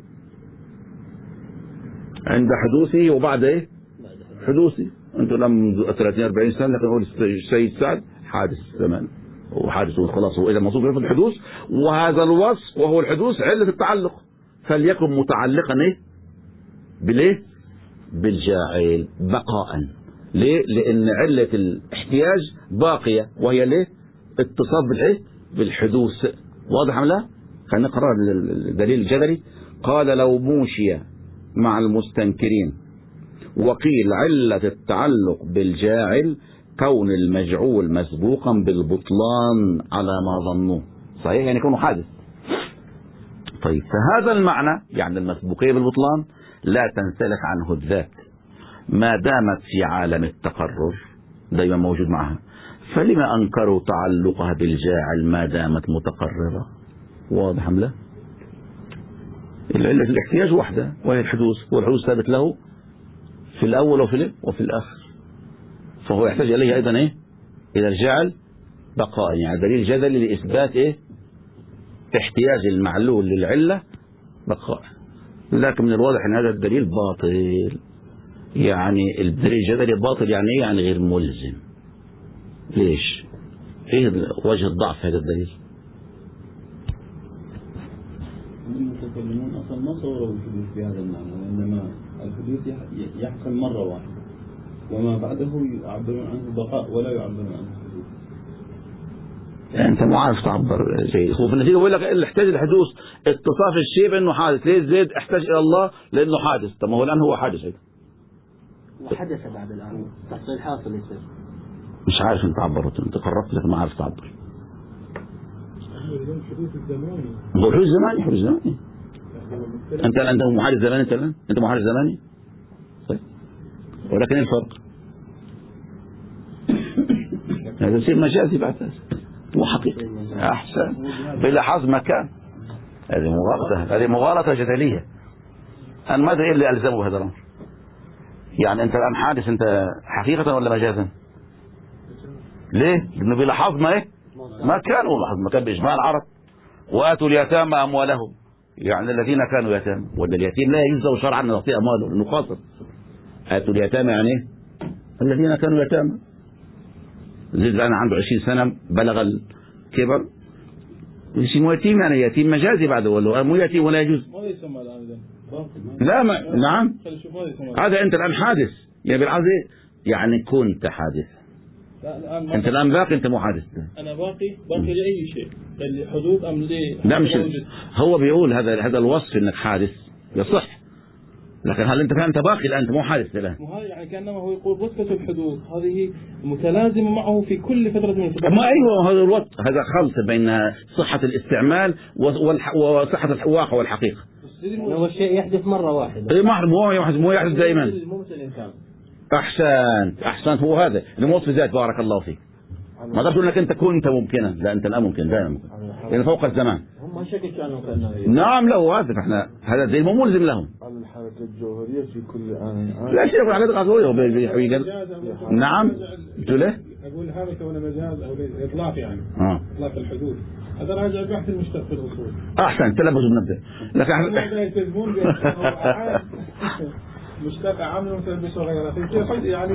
عند حدوثه وبعد ايه؟ حدوثه. انت الآن ثلاثين أربعين سنة لكن نقول السيد سعد حادث زمان وحادث وخلاص، هو إذا موصوف في الحدوث، وهذا الوصف وهو الحدوث علة التعلق، فليكن متعلقا ايه؟ بالايه؟ بالجاعل بقاء. ليه؟ لأن علة الاحتياج باقية وهي ليه؟ اتصاف بالايه؟ بالحدوث. واضح ام لا؟ خلينا نقرأ الدليل الجدلي. قال لو موشي مع المستنكرين وقيل علة التعلق بالجاعل كون المجعول مسبوقا بالبطلان على ما ظنوه، صحيح؟ يعني كونه حادث. طيب فهذا المعنى يعني المسبوقية بالبطلان لا تنسلخ عنه الذات ما دامت في عالم التقرر دائما موجود معها، فلما أنكروا تعلقها بالجاعل ما دامت متقررة؟ واضح ام لا؟ العلة الاحتياج وحده وهي الحدوث، والحدوث ثابت له في الأول وفي وفي الآخر، فهو يحتاج إليه أيضا إيه؟ إلى الجعل بقاء. يعني دليل جدلي لإثبات إيه؟ احتياج المعلول للعلة بقاء. لكن من الواضح أن هذا الدليل باطل. يعني الدليل الجدلي باطل يعني إيه؟ يعني غير ملزم. ليش؟ إيه وجه الضعف هذا الدليل؟ المتكلمون أصلا ما صوروا الحدوث بهذا المعنى، وإنما الحدوث يحصل مرة واحدة وما بعده يعبرون عنه بقاء ولا يعبرون عنه حدوث. يعني أنت مو عارف تعبر شيء. هو في النتيجة بيقول لك اللي احتاج الحدوث اتصاف الشيء بأنه حادث. ليه زيد احتاج إلى الله لأنه حادث؟ طب ما هو الآن هو حادث هيك. وحدث بعد الآن تحصيل حاصل يصير. مش عارف أنت تعبرت، أنت قربت لك ما عارف تعبر. الحدوث الزماني. هو حدوث زماني، حدوث زماني. أنت أنت محادث زماني، أنت الآن أنت محادث زماني. طيب. ولكن الفرق هذا شيء مجازي بعد هذا مو حقيقي. أحسن بلاحظ مكان. هذه مغالطة، هذه مغالطة جدلية. أنا ما أدري إيه اللي ألزمه بهذا الأمر. يعني أنت الآن حادث أنت حقيقة ولا مجازا؟ ليه؟ لأنه بلاحظ ما إيه؟ ما كانوا لاحظ ما كان بإجماع العرب. وآتوا اليتامى أموالهم، يعني الذين كانوا يتامى. وأن اليتيم لا يجوز شرعا أن يعطي أمواله لأنه قاصر. آتوا اليتامى يعني إيه؟ الذين كانوا يتامى. زيد الآن عنده عشرين سنة بلغ الكبر يسمى يتيم، يعني يتيم مجازي بعده ولا مو يتيم ولا يجوز. ماذا يسمى الآن إذا؟ لا ما نعم هذا أنت الآن حادث. يعني بالعكس يعني كنت حادث. أنت الآن باقي، أنت مو حادث. أنا باقي باقي لأي شيء، لحدوث أم لي؟ لا مش هو بيقول هذا هذا الوصف إنك حادث يصح، لكن هل أنت أنت باقي الآن، أنت مو حادث الآن. وهذا يعني كأنما هو يقول رتبة الحدوث هذه متلازمة معه في كل فترة من الفترات. ما أيوه هذا الوقت، هذا خلط بين صحة الاستعمال وصحة الواقع والحقيقة. هو الشيء يحدث مرة واحدة. إيه ما مو يحدث مو يحدث دائما. أحسنت أحسنت هو هذا الموت في ذات. بارك الله فيك. ما تقول انك انت كنت ممكنا، لا انت الان ممكن دائما ممكن لان فوق الزمان. هم شكل كانوا كانوا نعم له هذا احنا هذا الدليل مو ملزم لهم. على الحركة الجوهرية في كل آن. لا شيء يقول على الغزوية. نعم تقول له اقول هذا كونه مجاز او اطلاق يعني اه اطلاق الحدود. هذا راجع بحث المشتق في الاصول. احسن تلبس بنبدا لكن احنا يلتزمون مشتق عامل وتلبسه غيره يعني.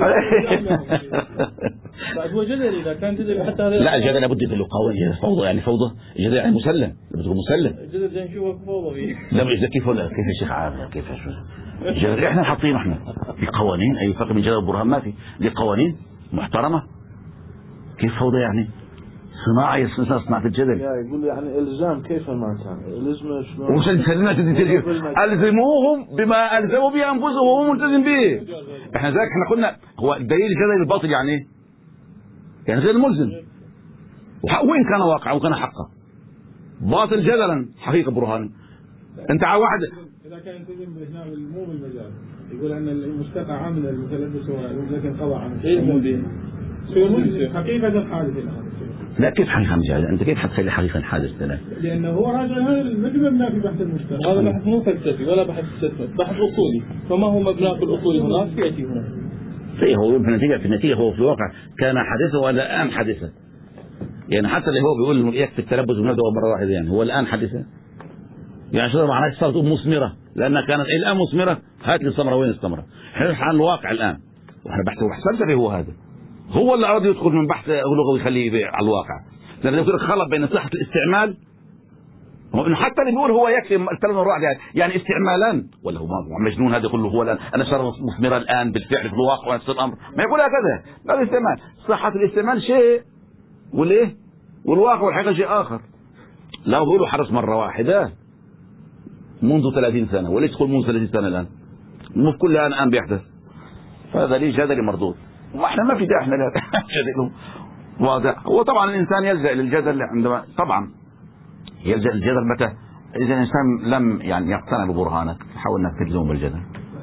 بعد هو جدل إذا كان جدل حتى هذا. لا الجدل لابد يدل قوي. فوضى يعني فوضى. الجدل يعني مسلم، بتقول مسلم. الجدل ده نشوفه فوضى فيه. لا مش كيف ولا كيف يا شيخ عامر كيف شو الجدل احنا حاطينه احنا في قوانين. اي فرق من جدل البرهان ما في. دي قوانين محترمة. كيف فوضى يعني؟ صناعة يصنع صناعة الجدل. يقول يعني الزام كيف ما كان الزم شلون؟ وش الزموهم بما الزموا به انفسهم وهو ملتزم به. احنا ذاك احنا قلنا هو الدليل الجدل الباطل يعني ايه؟ يعني غير ملزم وإن كان واقعا وكان حقا. باطل جدلا حقيقة برهان. انت على واحد اذا كان يلتزم هنا مو بالمجال يقول ان المشتق عامل المتلبس لكن قضى عنه ايه حقيقة الحادث الان. لا كيف حقيقة مجازة؟ أنت كيف حتخلي حقيقة حادث له؟ لأنه هو راجع هذا مثل مبنى في بحث المشتق. هذا بحث مو فلسفي ولا بحث استثمار، بحث أصولي. فما هو مبنى في الأصول هناك يأتي هنا. صحيح. هو في النتيجة في النتيجة هو في الواقع كان حادثا ولا الآن حادثا. يعني حتى اللي هو بيقول يكفي التلبس ونبدأ مرة واحدة يعني هو الآن حادثا. يعني شو معناه صارت مثمرة لأنها كانت الآن مثمرة. هات لي الثمرة وين الثمرة؟ احنا عن الواقع الآن واحنا بحث بحث فلسفي. هو هذا هو اللي أراد يدخل من بحث لغوي يخليه على الواقع. لأن يقول لك خلط بين صحة الاستعمال حتى اللي بيقول هو يكفي الكلام الرعد يعني يعني استعمالان ولا هو مجنون هذا كله. هو الآن أنا صار مثمرا الآن بالفعل في الواقع ونفس الأمر ما يقول هكذا. لا الاستعمال صحة الاستعمال شيء والإيه والواقع والحقيقة شيء آخر. لا بيقولوا حرص مرة واحدة منذ ثلاثين سنة وليس تقول منذ ثلاثين سنة الآن مو في كل الآن الآن بيحدث. فهذا ليه جدل مردود وإحنا ما في داعي إحنا لا جدلهم واضح. وطبعا الإنسان يلجأ للجدل عندما طبعا يلجأ للجدل متى إذا الإنسان لم يعني يقتنع ببرهانك حاول أنك تلزمه بالجدل.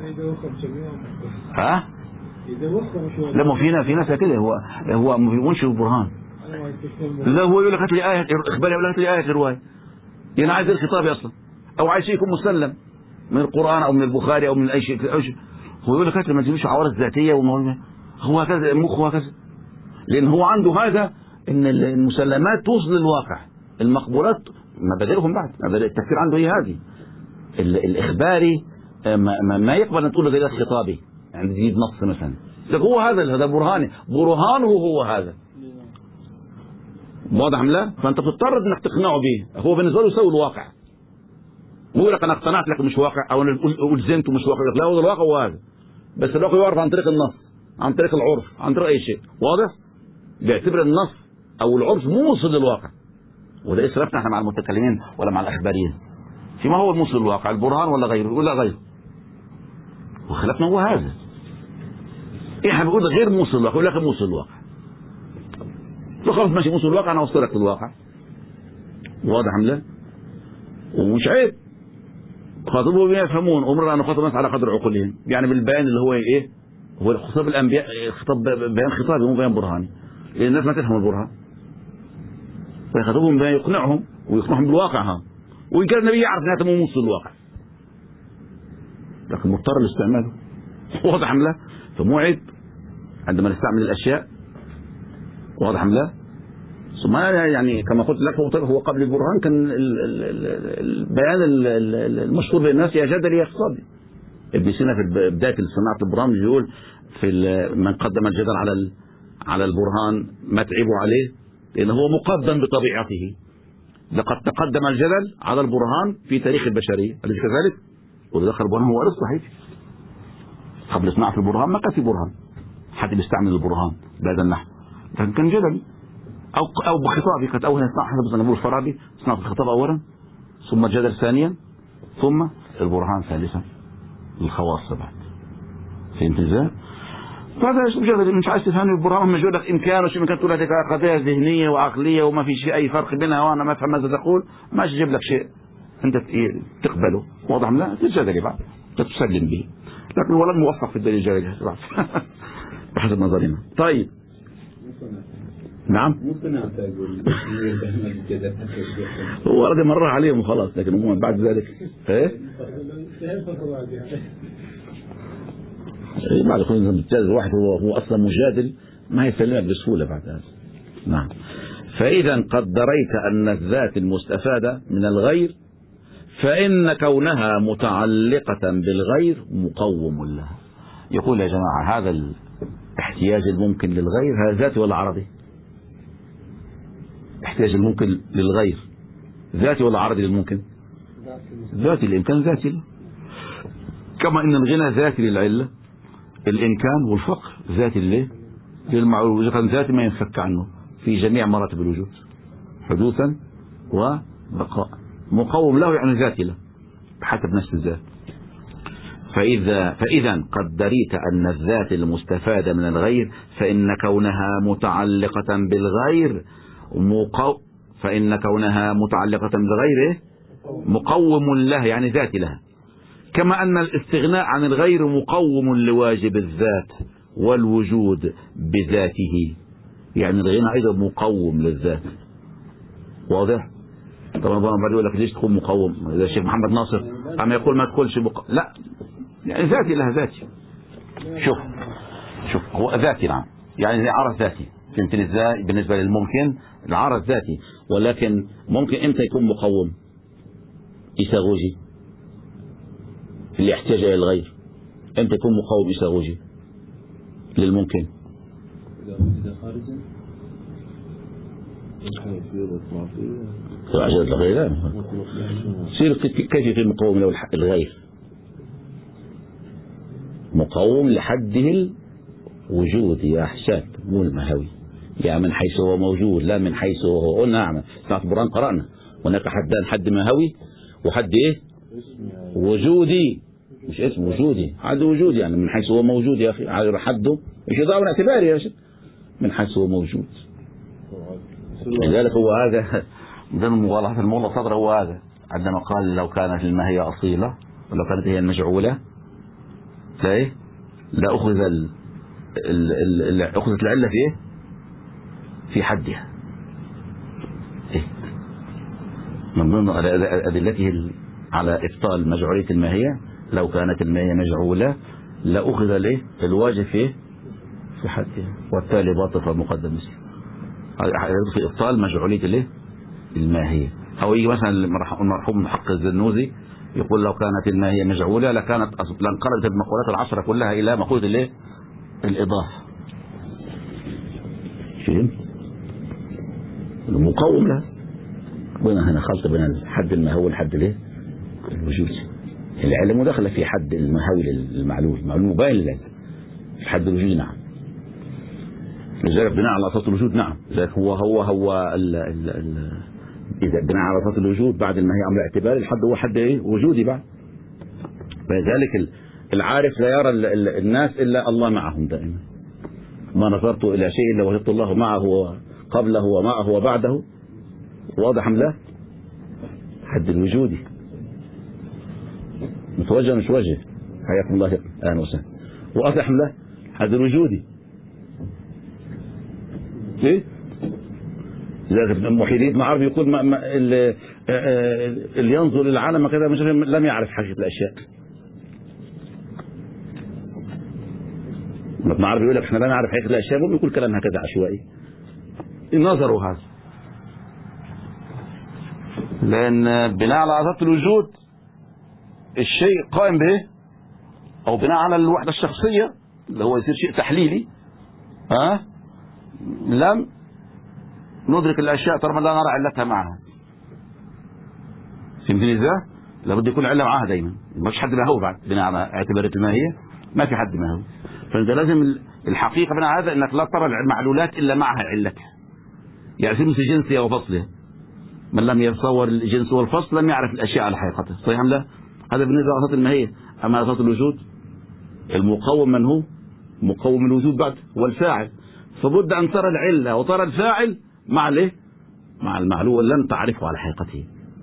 ها؟ لما فينا في ناس كده هو هو ما بيقولش بالبرهان. لا هو يقول لك هات لي آية إخباري ولا هات لي آية رواية. يعني عايز الخطابي أصلا أو عايز شيء يكون مسلم من القرآن أو من البخاري أو من أي شيء. هو يقول لك هات لي ما تجيبش عوارض ذاتية هو هكذا مخ هو هكذا. لأن هو عنده هذا إن المسلمات توصل للواقع المقبولات مبادئهم بعد مبادئ التفكير عنده هي هذه. الإخباري ما, ما يقبل أن تقول له دليل خطابي يعني تجيب نص مثلا، لك هو هذا هذا برهاني برهانه هو هذا، واضح لا؟ فأنت بتضطر أنك تقنعه به، هو بالنسبة له يسوي الواقع، مو يقول لك أنا اقتنعت لك مش واقع أو أنا ألزمته مش واقع، لا هو الواقع هو هذا، بس الواقع يعرف عن طريق النص، عن طريق العرف، عن طريق أي شيء، واضح؟ بيعتبر النص أو العرف موصل للواقع، وده إسرافنا احنا مع المتكلمين ولا مع الأخباريين فيما هو موصل للواقع، البرهان ولا غيره، ولا غيره، وخلافنا هو هذا. احنا بنقول غير موصل للواقع، يقول لك موصل للواقع، لو خلاص ماشي موصل للواقع أنا أوصلك للواقع، واضح أم لا؟ ومش عيب، خاطبوا بما يفهمون، أمرنا أن نخاطب الناس على قدر عقولهم، يعني بالبيان اللي هو إيه؟ هو خطاب الأنبياء، خطاب بيان خطابي مو بيان برهاني، لأن الناس ما تفهم البرهان، فيخاطبهم بما يقنعهم ويقنعهم بالواقع، ها وإن كان النبي يعرف أنها مو موصل للواقع، لكن مضطر لاستعماله، واضح أم لا؟ فمو عيب عندما نستعمل الأشياء، واضح أم لا؟ ثم يعني كما قلت لك هو قبل البرهان كان البيان المشهور بين الناس يا جدل يا خطابي. ابن سينا في بداية صناعة البرهان يقول في من قدم الجدل على على البرهان ما تعيبوا عليه لأنه هو مقدم بطبيعته، لقد تقدم الجدل على البرهان في تاريخ البشرية، أليس كذلك؟ ودخل البرهان هو أرسطو صحيح، قبل صناعة البرهان ما كان في برهان، حد بيستعمل البرهان بهذا النحو، لكن كان جدل أو أو بخطابي، كانت أولا صناعة نقول الفارابي صناعة الخطاب أولا، ثم الجدل ثانيا، ثم البرهان ثالثا الخواص بعد. فهمت ازاي؟ فهذا مجرد مش عايز تفهم البرهان مجرد لك إمكانه شيء ممكن تقول هذه قضية ذهنية وعقلية وما في شيء أي فرق بينها وأنا ما أفهم ماذا تقول، ما يجيب لك شيء أنت تقبله، واضح لا؟ تتجادل بعد تتسلم به، لكن هو لم يوفق في الدليل الجدلي بحسب نظرنا. طيب نعم هو رضي مرة عليهم وخلاص، لكن عموما بعد ذلك ايه بعد كل مجادل واحد هو هو اصلا مجادل ما يسلمك بسهولة بعد هذا. نعم. فاذا قد دريت ان الذات المستفادة من الغير فان كونها متعلقة بالغير مقوم لها. يقول يا جماعة هذا الاحتياج الممكن للغير هذا ذاتي ولا عرضي؟ احتياج الممكن للغير ذاتي ولا عرضي للممكن؟ ذاتي، الإمكان ذاتي، كما إن الغنى ذاتي للعلة، الإمكان والفقر ذاتي للإيه؟ للمعلوم، إذا كان ذاتي ما ينفك عنه في جميع مراتب الوجود حدوثا وبقاء، مقوم له يعني ذاتي له بحسب نفس الذات. فإذا فإذا قد دريت أن الذات المستفادة من الغير فإن كونها متعلقة بالغير مقو... فإن كونها متعلقة بالغير مقوم له يعني ذاتي لها، كما أن الاستغناء عن الغير مقوم لواجب الذات والوجود بذاته، يعني الغنى أيضا مقوم للذات، واضح؟ طبعا بعد يقول لك ليش تكون مقوم؟ إذا الشيخ محمد ناصر عم يقول ما تقولش مقوم، لا يعني ذاتي لها ذاتي. شوف شوف هو ذاتي نعم، يعني عرض ذاتي، فهمتني ازاي؟ بالنسبة للممكن العرض ذاتي، ولكن ممكن امتى يكون مقوم؟ إيثاغوجي اللي يحتاج إلى الغير، امتى يكون مقوم إيثاغوجي للممكن؟ إذا وجد خارجا عجلة الغير سير كيف يكون مقوم له الغير؟ مقوم لحده الوجود يا حشاد مو المهوي، يعني من حيث هو موجود لا من حيث هو. قلنا نعم ساعة القرآن قرأنا هناك حدان، حد مهوي وحد ايه وجودي، مش اسم وجودي، حد وجودي يعني من حيث هو موجود يا اخي، على حده مش يضع من اعتباري يا شيخ من حيث هو موجود. لذلك هو هذا من مغالطة المولى صدر هو هذا عندما قال لو كانت الماهية أصيلة ولو كانت هي المجعولة لا ايه لا أخذ ال ال ال أخذت العلة في ايه في حدها إيه؟ من ضمن أدلته على إبطال مجعولية الماهية لو كانت الماهية مجعولة لأخذ الايه الواجب في ايه في حدها، والتالي باطل فمقدم مثله في إبطال مجعولية الايه الماهية. أو يجي مثلا المرحوم محقق الزنوزي يقول لو كانت الماهية مجعولة لكانت لانقلبت المقولات العشرة كلها إلى مقولة الايه؟ الإضافة. فهمت؟ المقوم له بنا هنا خلط بين الحد المهوي والحد الايه؟ الوجودي. العلم مدخل في حد المهوي للمعلول، المعلول مبين لله في حد الوجودي. نعم. لذلك بناء على أساس الوجود نعم. لذلك هو هو هو ال ال ال إذا بناء على أساس الوجود بعد ما هي أمر اعتباري الحد هو حد إيه؟ وجودي بعد. فلذلك العارف لا يرى ال ال الناس إلا الله معهم دائما. ما نظرت إلى شيء إلا وجدت الله معه قبله ومعه وبعده. واضح أم لا؟ حد الوجودي. متوجه مش وجه. حياكم الله أهلا وسهلا. واضح أم لا؟ حد الوجودي. ايه؟ لذلك ابن محيرين ابن عربي يقول ما ما اللي, اللي ينظر للعالم كذا مش لم يعرف حقيقة الأشياء. ابن عربي يقول لك احنا لا نعرف حقيقة الأشياء، مو بيقول كلام هكذا عشوائي. نظروا هذا. لأن بناء على أساس الوجود الشيء قائم به أو بناء على الوحدة الشخصية اللي هو يصير شيء تحليلي. ها؟ أه؟ لم ندرك الأشياء طالما لا نرى علتها معها. فهمتني ازاي؟ لابد يكون علة معها دايما. ما فيش حد ماهو بعد بناء على اعتبارات الماهية، ما في حد ماهو. فانت لازم الحقيقة بناء هذا انك لا ترى المعلولات الا معها علتها. يعني في مثل جنسها وفصلها. من لم يتصور الجنس والفصل لم يعرف الاشياء على حقيقتها. صحيح ام لا؟ هذا بالنسبة لأساس الماهية. اما أساس الوجود المقوم من هو؟ مقوم الوجود بعد هو الفاعل. فبد أن ترى العلة وترى الفاعل مع الايه؟ مع المعلول لن تعرفه على حقيقته.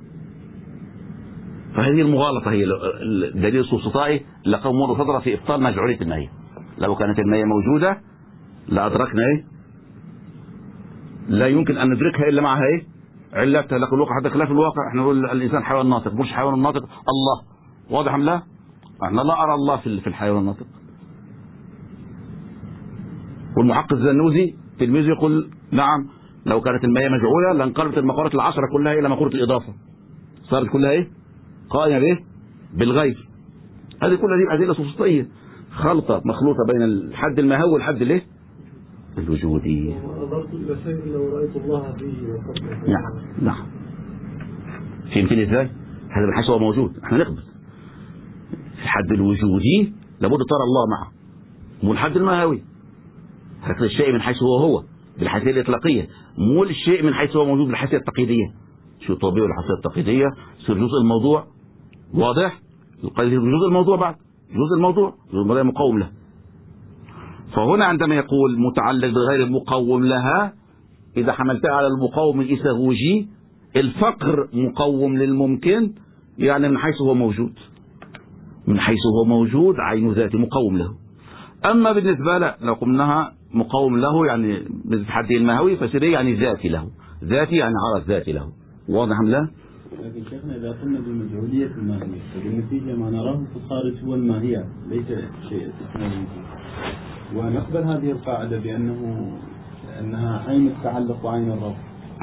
فهذه المغالطة هي الدليل السلطائي اللي قوم صدر في إبطال مجعولية الماهية. لو كانت الماهية موجودة لأدركنا ايه؟ لا يمكن أن ندركها إلا معها ايه؟ علتها. لكن الواقع هذا خلاف الواقع. احنا نقول الإنسان حيوان ناطق، مش حيوان ناطق الله. واضح أم لا؟ احنا لا أرى الله في الحيوان الناطق. والمحقق الزنوزي تلميذه يقول نعم لو كانت الماهية مجعولة لانقلبت المقولات العشرة كلها إلى مقولة الإضافة. صارت كلها ايه؟ قائمة بايه؟ بالغير. هذه كلها دي أدلة سلطية خلطة مخلوطة بين الحد الماهوي والحد الايه؟ الوجودي. نظرت إلى شيء لو رأيت الله فيه. نعم نعم. فهمتني ازاي؟ هذا من حيث هو موجود. احنا نقبل في الحد الوجودي لابد ترى الله معه. مو الحد الماهوي. هذا الشيء من حيث هو هو بالحيثية الإطلاقية، مو الشيء من حيث هو موجود بالحيثية التقييدية. شو طبيعي الحيثية التقييدية؟ يصير جزء الموضوع. واضح؟ جزء الموضوع بعد جزء الموضوع جزء الموضوع مقوم له. فهنا عندما يقول متعلق بغير المقوم لها، إذا حملتها على المقوم الإيثاغوجي الفقر مقوم للممكن، يعني من حيث هو موجود من حيث هو موجود عين ذاتي مقوم له. أما بالنسبة له لو قمناها مقوم له يعني بالنسبة حده الماهوي فسيري يعني ذاتي له. ذاتي يعني عرض ذاتي له. واضح أم لا؟ لكن شيخنا إذا قلنا بمجهولية الماهية فبالنتيجة ما نراه في الخارج هو الماهية ليس شيء اسمه. ونقبل هذه القاعدة بأنه أنها عين التعلق وعين الربط.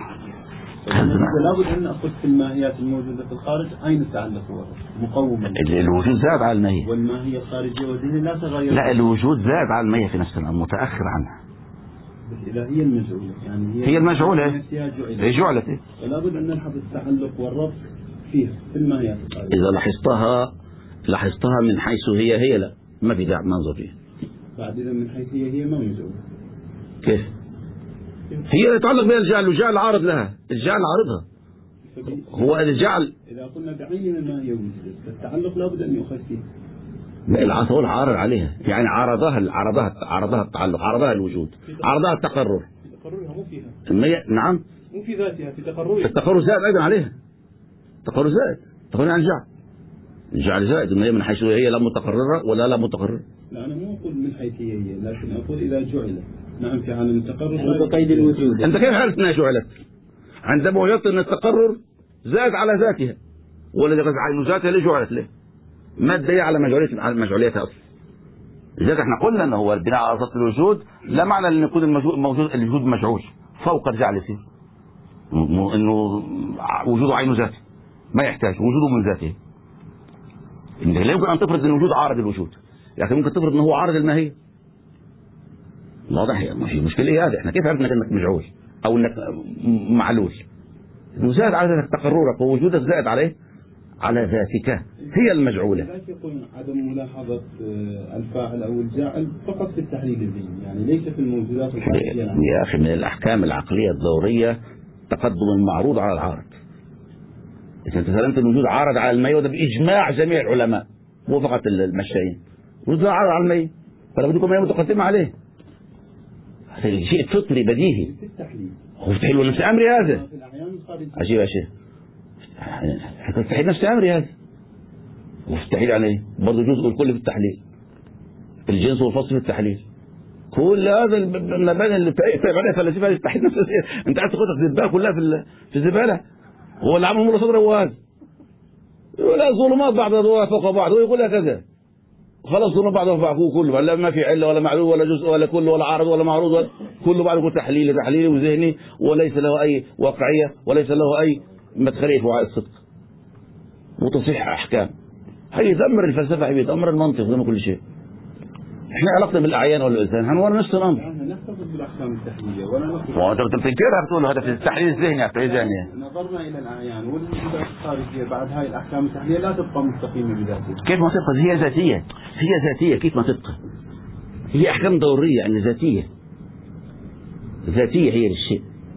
لابد أن نأخذ في الماهيات الموجودة في الخارج عين التعلق والربط مقوما. الوجود زاد على الماهية. والماهية الخارجية والدينية لا تغير. لا الوجود زاد على الماهية في نفسها متأخر عنها. بس إذا هي المجعولة يعني هي, هي المجعولة هي جعلت. فلا بد أن نلحظ التعلق والربط فيها في الماهيات الخارجية. إذا لاحظتها لاحظتها من حيث هي هي لا ما في داعي ننظر فيها. بعد إذا من حيث هي هي ما مجعولة. كيف؟ هي يتعلق بها الجعل والجعل عارض لها. الجعل عارضها هو الجعل. إذا قلنا بعين الماهية وجدت فالتعلق لا بد أن يؤخذ فيه. لا هو عارض عليها يعني عرضها عرضها عرضها التعلق عرضها الوجود عرضها التقرر. في تقررها مو فيها. المية نعم. مو في ذاتها في تقررها. التقرر زائد أيضا عليها. التقرر زائد. تقرر عن الجعل. الجعل زائد المية من حيث هي لا متقررة ولا لا متقرر. لا أنا مو أقول من حيث هي هي لكن أقول إذا جعلت. نعم في عالم التقرر بقيد الوجود. أنت كيف عرفت أنها جعلت؟ عندما وجدت أن التقرر زاد على ذاتها والذي قد عين ذاتها ليه جعلت له؟ ما الدليل على مجعولية على مجعوليتها أصلا؟ لذلك احنا قلنا أنه هو البناء على أساس الوجود لا معنى أن يكون الموجود موجود الوجود مجعول فوق الجعل فيه. انه وجوده عين ذاته، ما يحتاج وجوده من ذاته. انت لا يمكن ان تفرض ان الوجود عارض الوجود، لكن ممكن تفرض انه هو عارض الماهيه. واضح؟ مش المشكله ايه هذا؟ احنا كيف عرفنا انك مجعول او انك معلول؟ انه زاد على ذاتك تقررك ووجودك زائد عليه على ذاتك، هي المجعوله. لا يكون عدم ملاحظه الفاعل او الجاعل فقط في التحليل الذهني، يعني ليس في الموجودات الحقيقيه. يا اخي من الاحكام العقليه الدوريه تقدم المعروض على العارض. إذا أنت سلمت الوجود عارض على المي، وده بإجماع جميع العلماء مو فقط المشايين، الوجود عارض على المي، فلا بد يكون متقدمة عليه. هذا شيء فطري بديهي. في التحليل هو تحليل نفس أمري هذا. في الأعيان الخارجية. عجيب يا شيخ. تحليل نفس أمري هذا. وفي التحليل عليه برضه جزء الكل في التحليل. الجنس والفصل في التحليل. كل هذا المباني اللي بتعب عليها فلاسفة التحليل نفس الشيء. أنت عايز تاخدها في الزبالة كلها في في الزبالة. هو اللي عمل مولى صدره هو هذا. يقول الظلمات بعضها فوق بعض، ويقول هكذا خلاص ظلمات بعضها فوق بعض كله، لا ما في عله ولا معلول ولا جزء ولا كله ولا عارض ولا معروض ولا كله بعضه تحليلي تحليلي وذهني، وليس له اي واقعيه وليس له اي مدخليه في وعاء الصدق وتصح احكام. هيدمر الفلسفه، هيدمر المنطق، يدمر كل شيء. احنا علاقتنا بالاعيان والانسان هنوري نفس الامر. نحتفظ بالاحكام التحليليه ولا نقصد. وانت بتنكرها بتقول هذا في التحليل الذهني في ذهني. نظرنا الى الاعيان والوجودات الخارجيه بعد هاي الاحكام التحليليه لا تبقى مستقيمه بذاتها. كيف ما تبقى؟ هي ذاتيه، هي ذاتيه، كيف ما تبقى؟ هي احكام دوريه يعني ذاتيه. ذاتيه هي للشيء.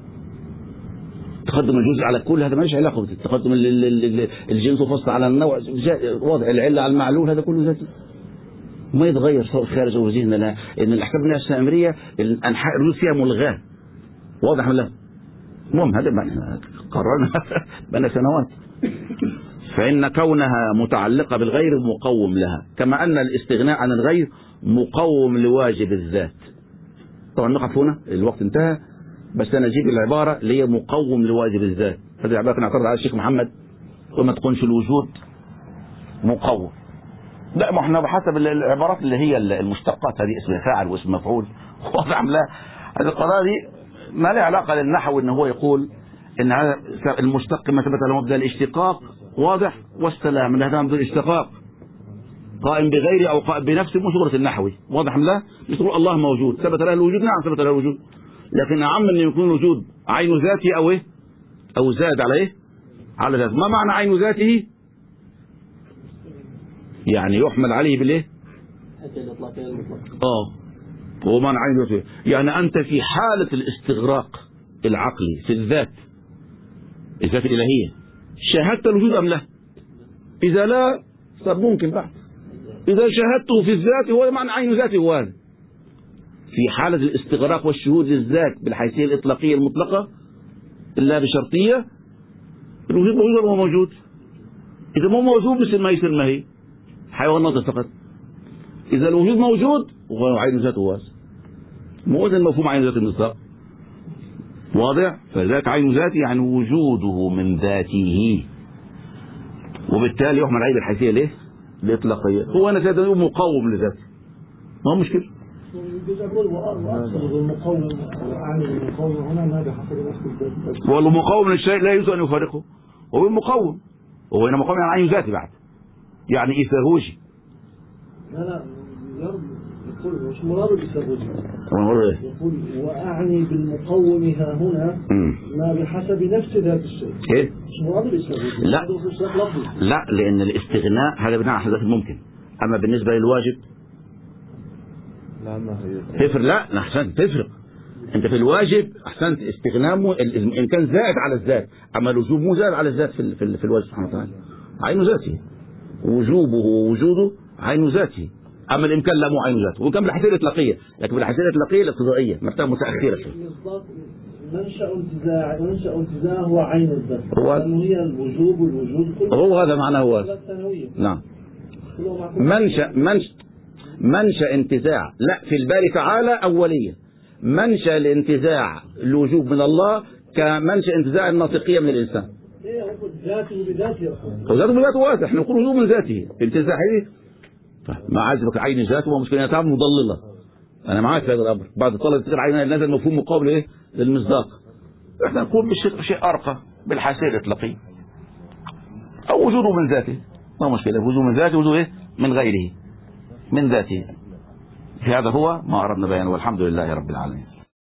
تقدم الجزء على الكل هذا ما ليش علاقه بالتقدم الجنس وفصل على النوع، وضع العله على المعلول هذا كله ذاتي. ما يتغير سواء خارج او ذهننا، لا ان الاحكام السامريه الانحاء الردود فيها ملغاه. واضح ولا لا؟ المهم هذا ما قررنا بقى سنوات. فان كونها متعلقه بالغير مقوم لها، كما ان الاستغناء عن الغير مقوم لواجب الذات. طبعا نقف هنا، الوقت انتهى، بس انا اجيب العباره اللي هي مقوم لواجب الذات. هذه العباره كان اعترض على الشيخ محمد وما تكونش الوجود مقوم. لا ما احنا بحسب العبارات اللي هي المشتقات، هذه اسم فاعل واسم مفعول واضح لا. هذه القضايا دي ما لها علاقه للنحو ان هو يقول ان هذا المشتق ما ثبت له مبدا الاشتقاق واضح والسلام، ان هذا مبدا الاشتقاق قائم بغيره او قائم بنفسه مو شغله النحوي. واضح لا؟ يقول الله موجود، ثبت له الوجود، نعم ثبت له الوجود، لكن اعم ان يكون الوجود عين ذاته او ايه؟ او زاد على ايه؟ على ذاته. ما معنى عين ذاته؟ يعني يحمل عليه بالايه؟ اه هو معنى عين ذاته، يعني انت في حاله الاستغراق العقلي في الذات، الذات الالهيه، شاهدت الوجود ام لا؟ اذا لا صار ممكن بعد. اذا شاهدته في الذات هو معنى عين ذاته هو هذا. في حاله الاستغراق والشهود للذات بالحيثيه الاطلاقيه المطلقه الا بشرطيه، الوجود موجود ولا هو موجود؟ اذا مو موجود بس ما يصير ما هي حيوان ناطق فقط. إذا الوجود موجود وهو عين ذاته واسع، مو إذا المفهوم عين ذاته المصداق. واضح؟ فذات عين ذاته يعني وجوده من ذاته، وبالتالي يحمل عليه بالحيثية ليه؟ الإطلاقية. هو أنا سيدنا يقول مقوم لذاته، ما هو مشكلة. والمقوم للشيء لا يجوز أن يفارقه، هو المقوم، وهو هنا مقوم يعني عين ذاته بعد، يعني إيثاغوجي. لا لا يقول مش مراد بالإيثاغوجي، يقول وأعني بالمقوم ها هنا ما بحسب نفس ذات الشيء. إيه؟ مش مراد بالإيثاغوجي. لا لا، لأن الاستغناء هذا بناء على ذات الممكن، أما بالنسبة للواجب لا ما هي تفرق. لا أحسنت تفرق. أنت في الواجب أحسنت استغناء إن كان زائد على الذات، أما الوجوب مو زائد على الذات في في الواجب سبحانه وتعالى، عين ذاته وجوبه ووجوده عين ذاته، اما الامكان لا مو عين ذاته، وكان بالحيثيه الاطلاقيه، لكن بالحيثيه الاطلاقيه الاقتضائيه مرتبه متاخره شويه. منشأ انتزاع منشأ انتزاع هو عين الذات، هو لانه هي الوجوب والوجود كله هو هذا معناه هو نعم. منشأ منشأ منشأ انتزاع لا في الباري تعالى اوليه، منشأ الانتزاع الوجوب من الله كمنشأ انتزاع الناطقيه من الانسان. ذاته بذاته وذاته بذاته واضح، احنا نقول وجوب من ذاته انتزاع هذه ما عاجبك عين ذاته ومشكلة تعمل مضللة. أنا معاك في هذا الأمر، بعد طلب تذكر عين نزل مفهوم مقابل إيه؟ للمصداق. احنا نقول بشيء شيء أرقى بالحاشية الإطلاقية، أو وجوده من ذاته، ما مشكلة، وجوده من ذاته، وجوده إيه؟ من غيره، من ذاته. هذا هو ما أردنا بيانه، والحمد لله رب العالمين.